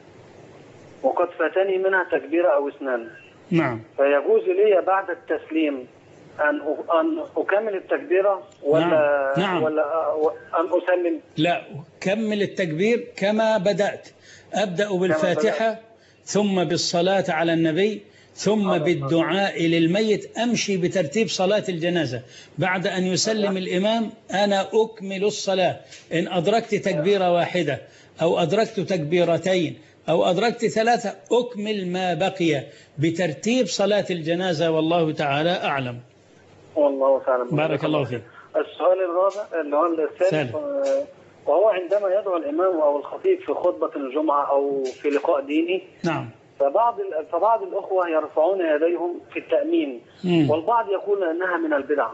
وقد فاتني منها تكبيرة أو اثنان، نعم، فيجوز لي بعد التسليم أن أن أكمل التكبيرة ولا نعم. نعم. ولا أن أسلم؟ لا، كمل التكبير كما بدأت. أبدأ بالفاتحة ثم بالصلاة على النبي ثم بالدعاء للميت، أمشي بترتيب صلاة الجنازة. بعد أن يسلم الإمام أنا أكمل الصلاة. إن أدركت تكبيرة واحدة أو أدركت تكبيرتين أو أدركت ثلاثة أكمل ما بقي بترتيب صلاة الجنازة، والله تعالى أعلم. والله تعالى. بارك الله فيك. السؤال الرابع اللي هو الثالث، وهو عندما يدعو الإمام أو الخطيب في خطبة الجمعة أو في لقاء ديني، نعم، فبعض فبعض الأخوة يرفعون يديهم في التأمين، مم. والبعض يقول أنها من البدع.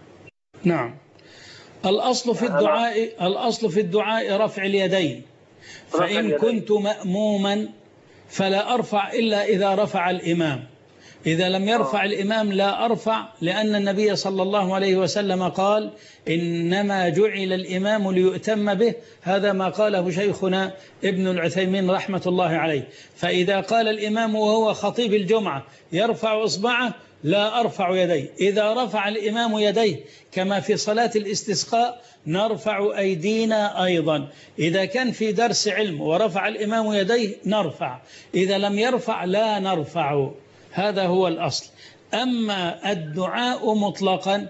نعم، الأصل في الدعاء الأصل في الدعاء رفع اليدين، فإن كنت مأموما فلا أرفع إلا إذا رفع الإمام. إذا لم يرفع الإمام لا أرفع، لأن النبي صلى الله عليه وسلم قال إنما جعل الإمام ليؤتم به. هذا ما قاله شيخنا ابن العثيمين رحمة الله عليه. فإذا قال الإمام وهو خطيب الجمعة يرفع إصبعه لا أرفع يديه. إذا رفع الإمام يديه كما في صلاة الاستسقاء نرفع أيدينا أيضا. إذا كان في درس علم ورفع الإمام يديه نرفع، إذا لم يرفع لا نرفع. هذا هو الأصل. أما الدعاء مطلقا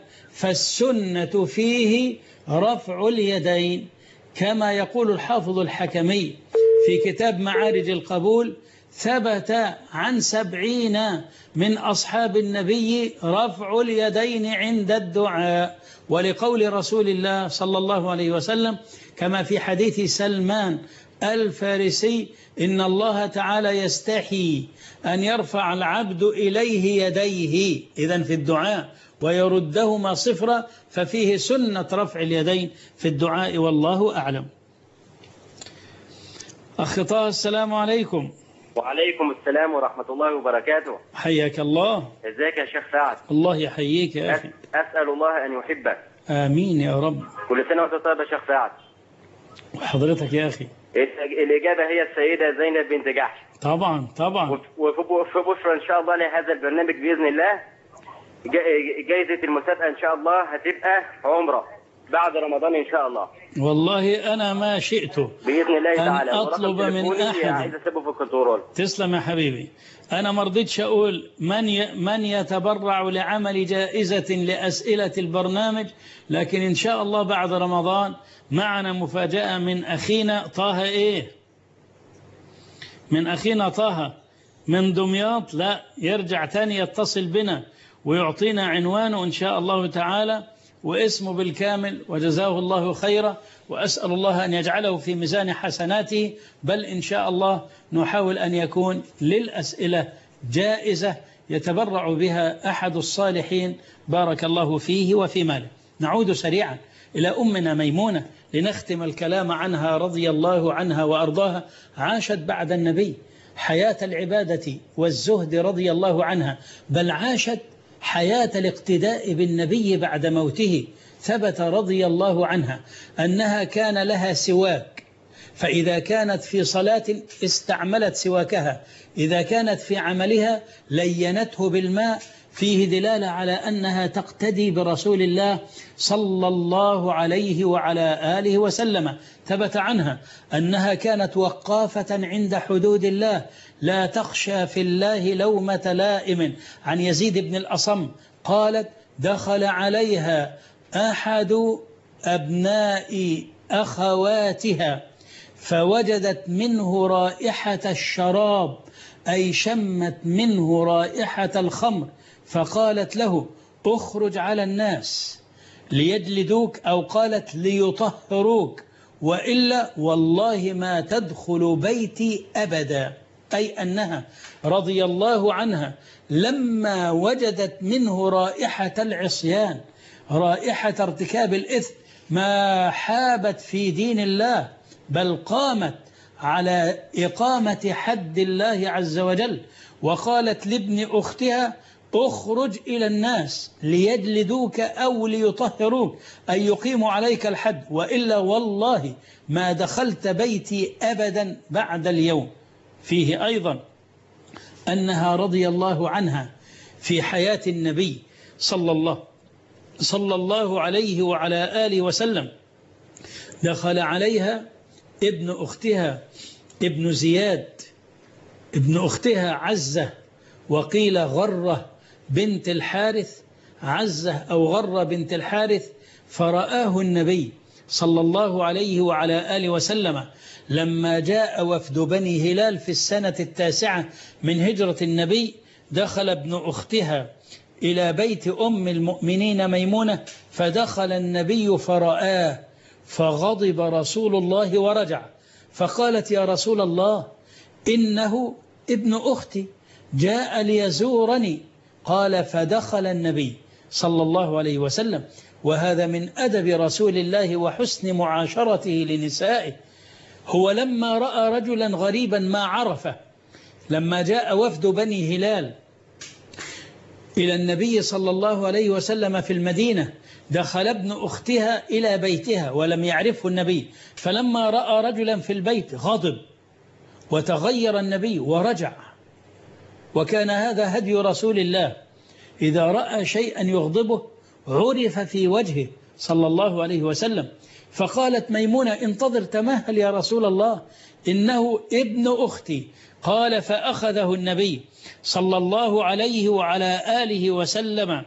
فالسنة فيه رفع اليدين، كما يقول الحافظ الحكمي في كتاب معارج القبول: ثبت عن سبعين من أصحاب النبي رفع اليدين عند الدعاء. ولقول رسول الله صلى الله عليه وسلم كما في حديث سلمان الفارسي: إن الله تعالى يستحي أن يرفع العبد إليه يديه، إذن في الدعاء، ويردهما صفرا، ففيه سنة رفع اليدين في الدعاء، والله أعلم. أخ طه، السلام عليكم. وعليكم السلام ورحمة الله وبركاته. حياك الله. ازيك يا شيخ سعد؟ الله يحييك يا أخي. أسأل الله أن يحبك. آمين يا رب. كل سنة وأنت طيب يا شيخ سعد. وحضرتك يا أخي. الإجابة هي السيدة زينب بنت جحش. طبعا طبعا. وفي بشرى إن شاء الله لهذا البرنامج بإذن الله، جائزة المسابقة إن شاء الله هتبقى عمرة بعد رمضان إن شاء الله. والله أنا ما شئت بإذن الله تعالى أن أطلب من أحد. عايز أسيبه في الكنترول. تسلم يا حبيبي. أنا ما رضيتش أقول من ي... من يتبرع لعمل جائزة لأسئلة البرنامج، لكن إن شاء الله بعد رمضان معنا مفاجأة من أخينا طه. إيه من أخينا طه من دمياط، لا يرجع تاني يتصل بنا ويعطينا عنوانه إن شاء الله تعالى واسمه بالكامل، وجزاه الله خيرا، وأسأل الله أن يجعله في ميزان حسناته. بل إن شاء الله نحاول أن يكون للأسئلة جائزة يتبرع بها أحد الصالحين، بارك الله فيه وفي ماله. نعود سريعا إلى أمنا ميمونة لنختم الكلام عنها رضي الله عنها وأرضاها. عاشت بعد النبي حياة العبادة والزهد رضي الله عنها، بل عاشت حياة الاقتداء بالنبي بعد موته. ثبت رضي الله عنها أنها كان لها سواك، فإذا كانت في صلاة استعملت سواكها، إذا كانت في عملها لينته بالماء، فيه دلالة على أنها تقتدي برسول الله صلى الله عليه وعلى آله وسلم. ثبت عنها أنها كانت وقافة عند حدود الله، لا تخشى في الله لومة لائم. عن يزيد بن الأصم قالت: دخل عليها أحد أبناء أخواتها فوجدت منه رائحة الشراب، أي شمت منه رائحة الخمر، فقالت له: اخرج على الناس ليجلدوك، أو قالت ليطهروك، وإلا والله ما تدخل بيتي أبدا. أي أنها رضي الله عنها لما وجدت منه رائحة العصيان، رائحة ارتكاب الإثم، ما حابت في دين الله، بل قامت على إقامة حد الله عز وجل، وقالت لابن أختها اخرج إلى الناس ليجلدوك أو ليطهروك، أي يقيموا عليك الحد، وإلا والله ما دخلت بيتي أبدا بعد اليوم. فيه أيضا أنها رضي الله عنها في حياة النبي صلى الله صلى الله عليه وعلى آله وسلم دخل عليها ابن أختها ابن زياد ابن أختها عزة، وقيل غرة بنت الحارث، عزة أو غرة بنت الحارث، فرآه النبي صلى الله عليه وعلى آله وسلم لما جاء وفد بني هلال في السنة التاسعة من هجرة النبي. دخل ابن أختها إلى بيت أم المؤمنين ميمونة، فدخل النبي فرآه، فغضب رسول الله ورجع، فقالت يا رسول الله إنه ابن أختي جاء ليزورني. قال فدخل النبي صلى الله عليه وسلم، وهذا من أدب رسول الله وحسن معاشرته لنسائه. هو لما رأى رجلا غريبا ما عرفه، لما جاء وفد بني هلال إلى النبي صلى الله عليه وسلم في المدينة، دخل ابن أختها إلى بيتها ولم يعرفه النبي، فلما رأى رجلا في البيت غضب وتغير النبي ورجع. وكان هذا هدي رسول الله، إذا رأى شيئا يغضبه عرف في وجهه صلى الله عليه وسلم. فقالت ميمونة انتظر تمهل يا رسول الله، إنه ابن أختي. قال فأخذه النبي صلى الله عليه وعلى آله وسلم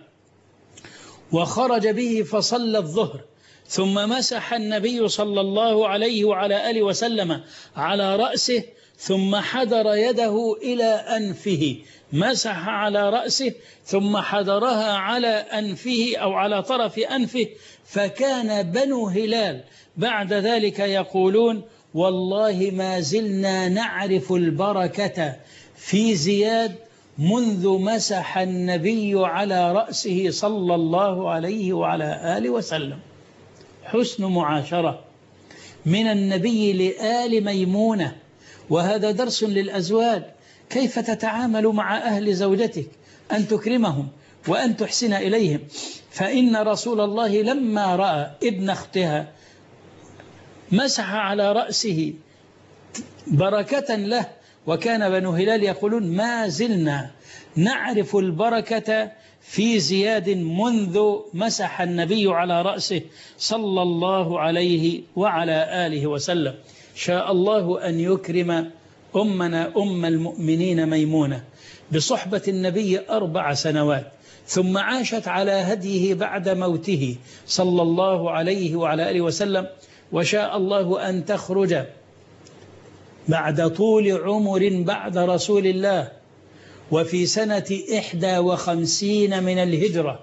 وخرج به فصلى الظهر، ثم مسح النبي صلى الله عليه وعلى آله وسلم على رأسه، ثم حدر يده إلى أنفه، مسح على رأسه ثم حدرها على أنفه أو على طرف أنفه. فكان بنو هلال بعد ذلك يقولون والله ما زلنا نعرف البركة في زياد منذ مسح النبي على رأسه صلى الله عليه وعلى آله وسلم. حسن معاشرة من النبي لآل ميمونة، وهذا درس للأزواج كيف تتعامل مع أهل زوجتك، أن تكرمهم وأن تحسن إليهم. فإن رسول الله لما رأى ابن أختها مسح على رأسه بركة له، وكان بنو هلال يقولون ما زلنا نعرف البركة في زياد منذ مسح النبي على رأسه صلى الله عليه وعلى آله وسلم. شاء الله أن يكرم أمنا أم المؤمنين ميمونة بصحبة النبي أربع سنوات، ثم عاشت على هديه بعد موته صلى الله عليه وعلى آله وسلم. وشاء الله أن تخرج بعد طول عمر بعد رسول الله، وفي سنة إحدى وخمسين من الهجرة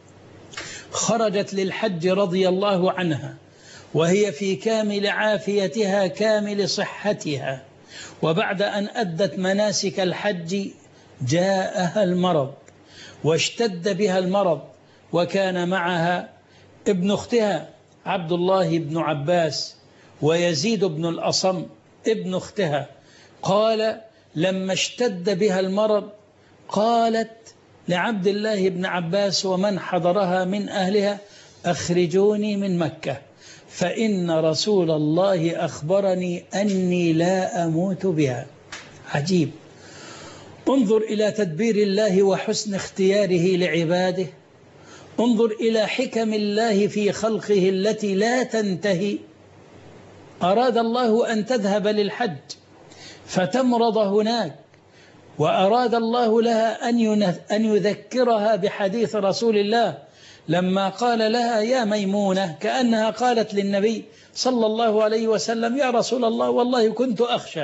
خرجت للحج رضي الله عنها وهي في كامل عافيتها كامل صحتها. وبعد أن أدت مناسك الحج جاءها المرض واشتد بها المرض، وكان معها ابن أختها عبد الله بن عباس ويزيد بن الأصم ابن أختها. قال لما اشتد بها المرض قالت لعبد الله بن عباس ومن حضرها من أهلها أخرجوني من مكة، فإن رسول الله أخبرني أني لا أموت بها. عجيب، انظر إلى تدبير الله وحسن اختياره لعباده، انظر إلى حكم الله في خلقه التي لا تنتهي. أراد الله أن تذهب للحج فتمرض هناك، وأراد الله لها أن يذكرها بحديث رسول الله لما قال لها يا ميمونة، كأنها قالت للنبي صلى الله عليه وسلم يا رسول الله والله كنت أخشى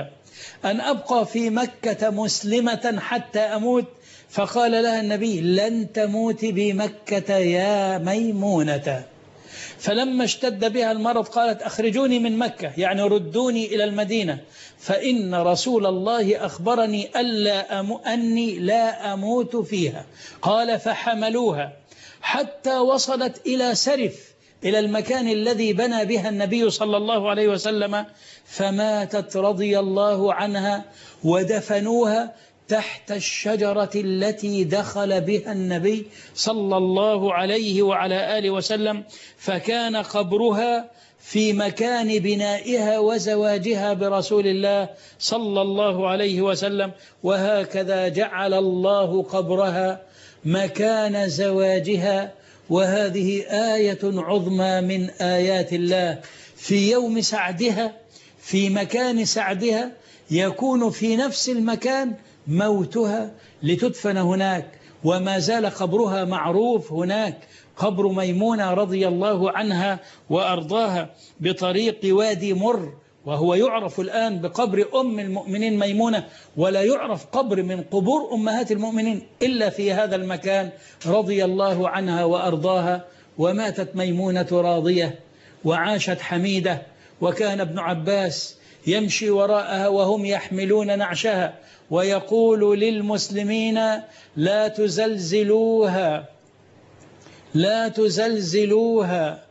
أن أبقى في مكة مسلمة حتى أموت؟ فقال لها النبي: لن تموت بمكة يا ميمونة. فلما اشتد بها المرض قالت: أخرجوني من مكة، يعني ردوني إلى المدينة، فإن رسول الله أخبرني ألا أم أني لا أموت فيها. قال: فحملوها حتى وصلت إلى سرف، إلى المكان الذي بنى بها النبي صلى الله عليه وسلم، فماتت رضي الله عنها، ودفنوها تحت الشجرة التي دخل بها النبي صلى الله عليه وعلى آله وسلم، فكان قبرها في مكان بنائها وزواجها برسول الله صلى الله عليه وسلم. وهكذا جعل الله قبرها مكان زواجها. وهذه آية عظمى من آيات الله. في يوم سعدها، في مكان سعدها، يكون في نفس المكان موتها لتدفن هناك، وما زال قبرها معروف هناك، قبر ميمونة رضي الله عنها وأرضاها بطريق وادي مر، وهو يعرف الآن بقبر أم المؤمنين ميمونة، ولا يعرف قبر من قبور أمهات المؤمنين إلا في هذا المكان رضي الله عنها وأرضاها. وماتت ميمونة راضية وعاشت حميدة، وكان ابن عباس يمشي وراءها وهم يحملون نعشها ويقول للمسلمين: لا تزلزلوها، لا تزلزلوها،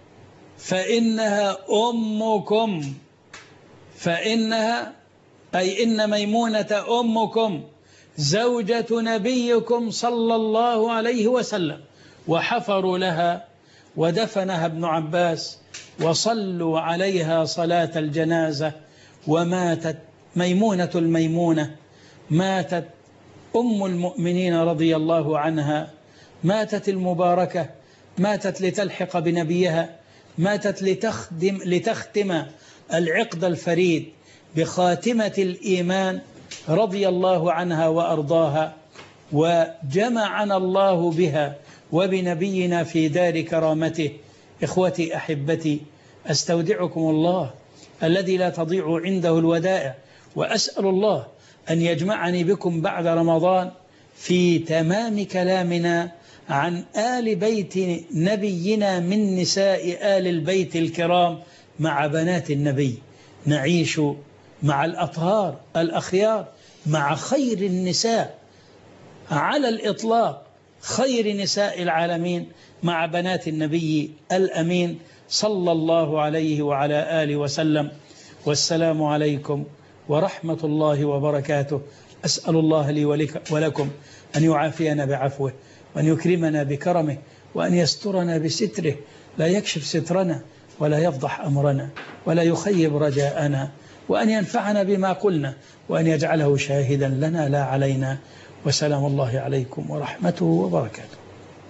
فإنها أمكم، فإنها أي إن ميمونة أمكم زوجة نبيكم صلى الله عليه وسلم. وحفروا لها ودفنها ابن عباس وصلوا عليها صلاة الجنازة. وماتت ميمونة الميمونة، ماتت أم المؤمنين رضي الله عنها، ماتت المباركة، ماتت لتلحق بنبيها، ماتت لتخدم لتختم العقد الفريد بخاتمة الإيمان رضي الله عنها وأرضاها. وجمعنا الله بها وبنبينا في دار كرامته. إخوتي أحبتي، أستودعكم الله الذي لا تضيع عنده الودائع، وأسأل الله أن يجمعني بكم بعد رمضان في تمام كلامنا عن آل بيت نبينا من نساء آل البيت الكرام مع بنات النبي، نعيش مع الأطهار الأخيار، مع خير النساء على الإطلاق، خير نساء العالمين، مع بنات النبي الأمين صلى الله عليه وعلى آله وسلم. والسلام عليكم ورحمة الله وبركاته. أسأل الله لي ولكم أن يعافينا بعفوه، وأن يكرمنا بكرمه، وأن يسترنا بستره، لا يكشف سترنا ولا يفضح أمرنا ولا يخيب رجاءنا، وأن ينفعنا بما قلنا، وأن يجعله شاهدا لنا لا علينا. وسلام الله عليكم ورحمته وبركاته.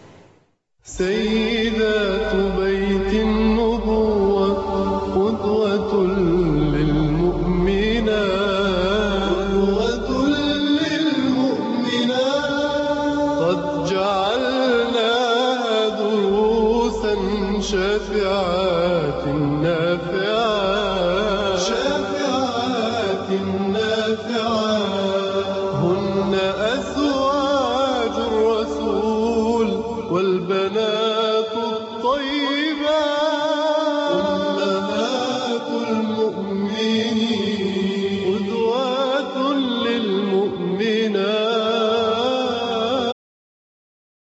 سيدات بيت النبوة قدوة للمؤمنات، قدوة للمؤمنات، قد جعلناها دروسا شافعات نافعات، شافعات نافعات، هن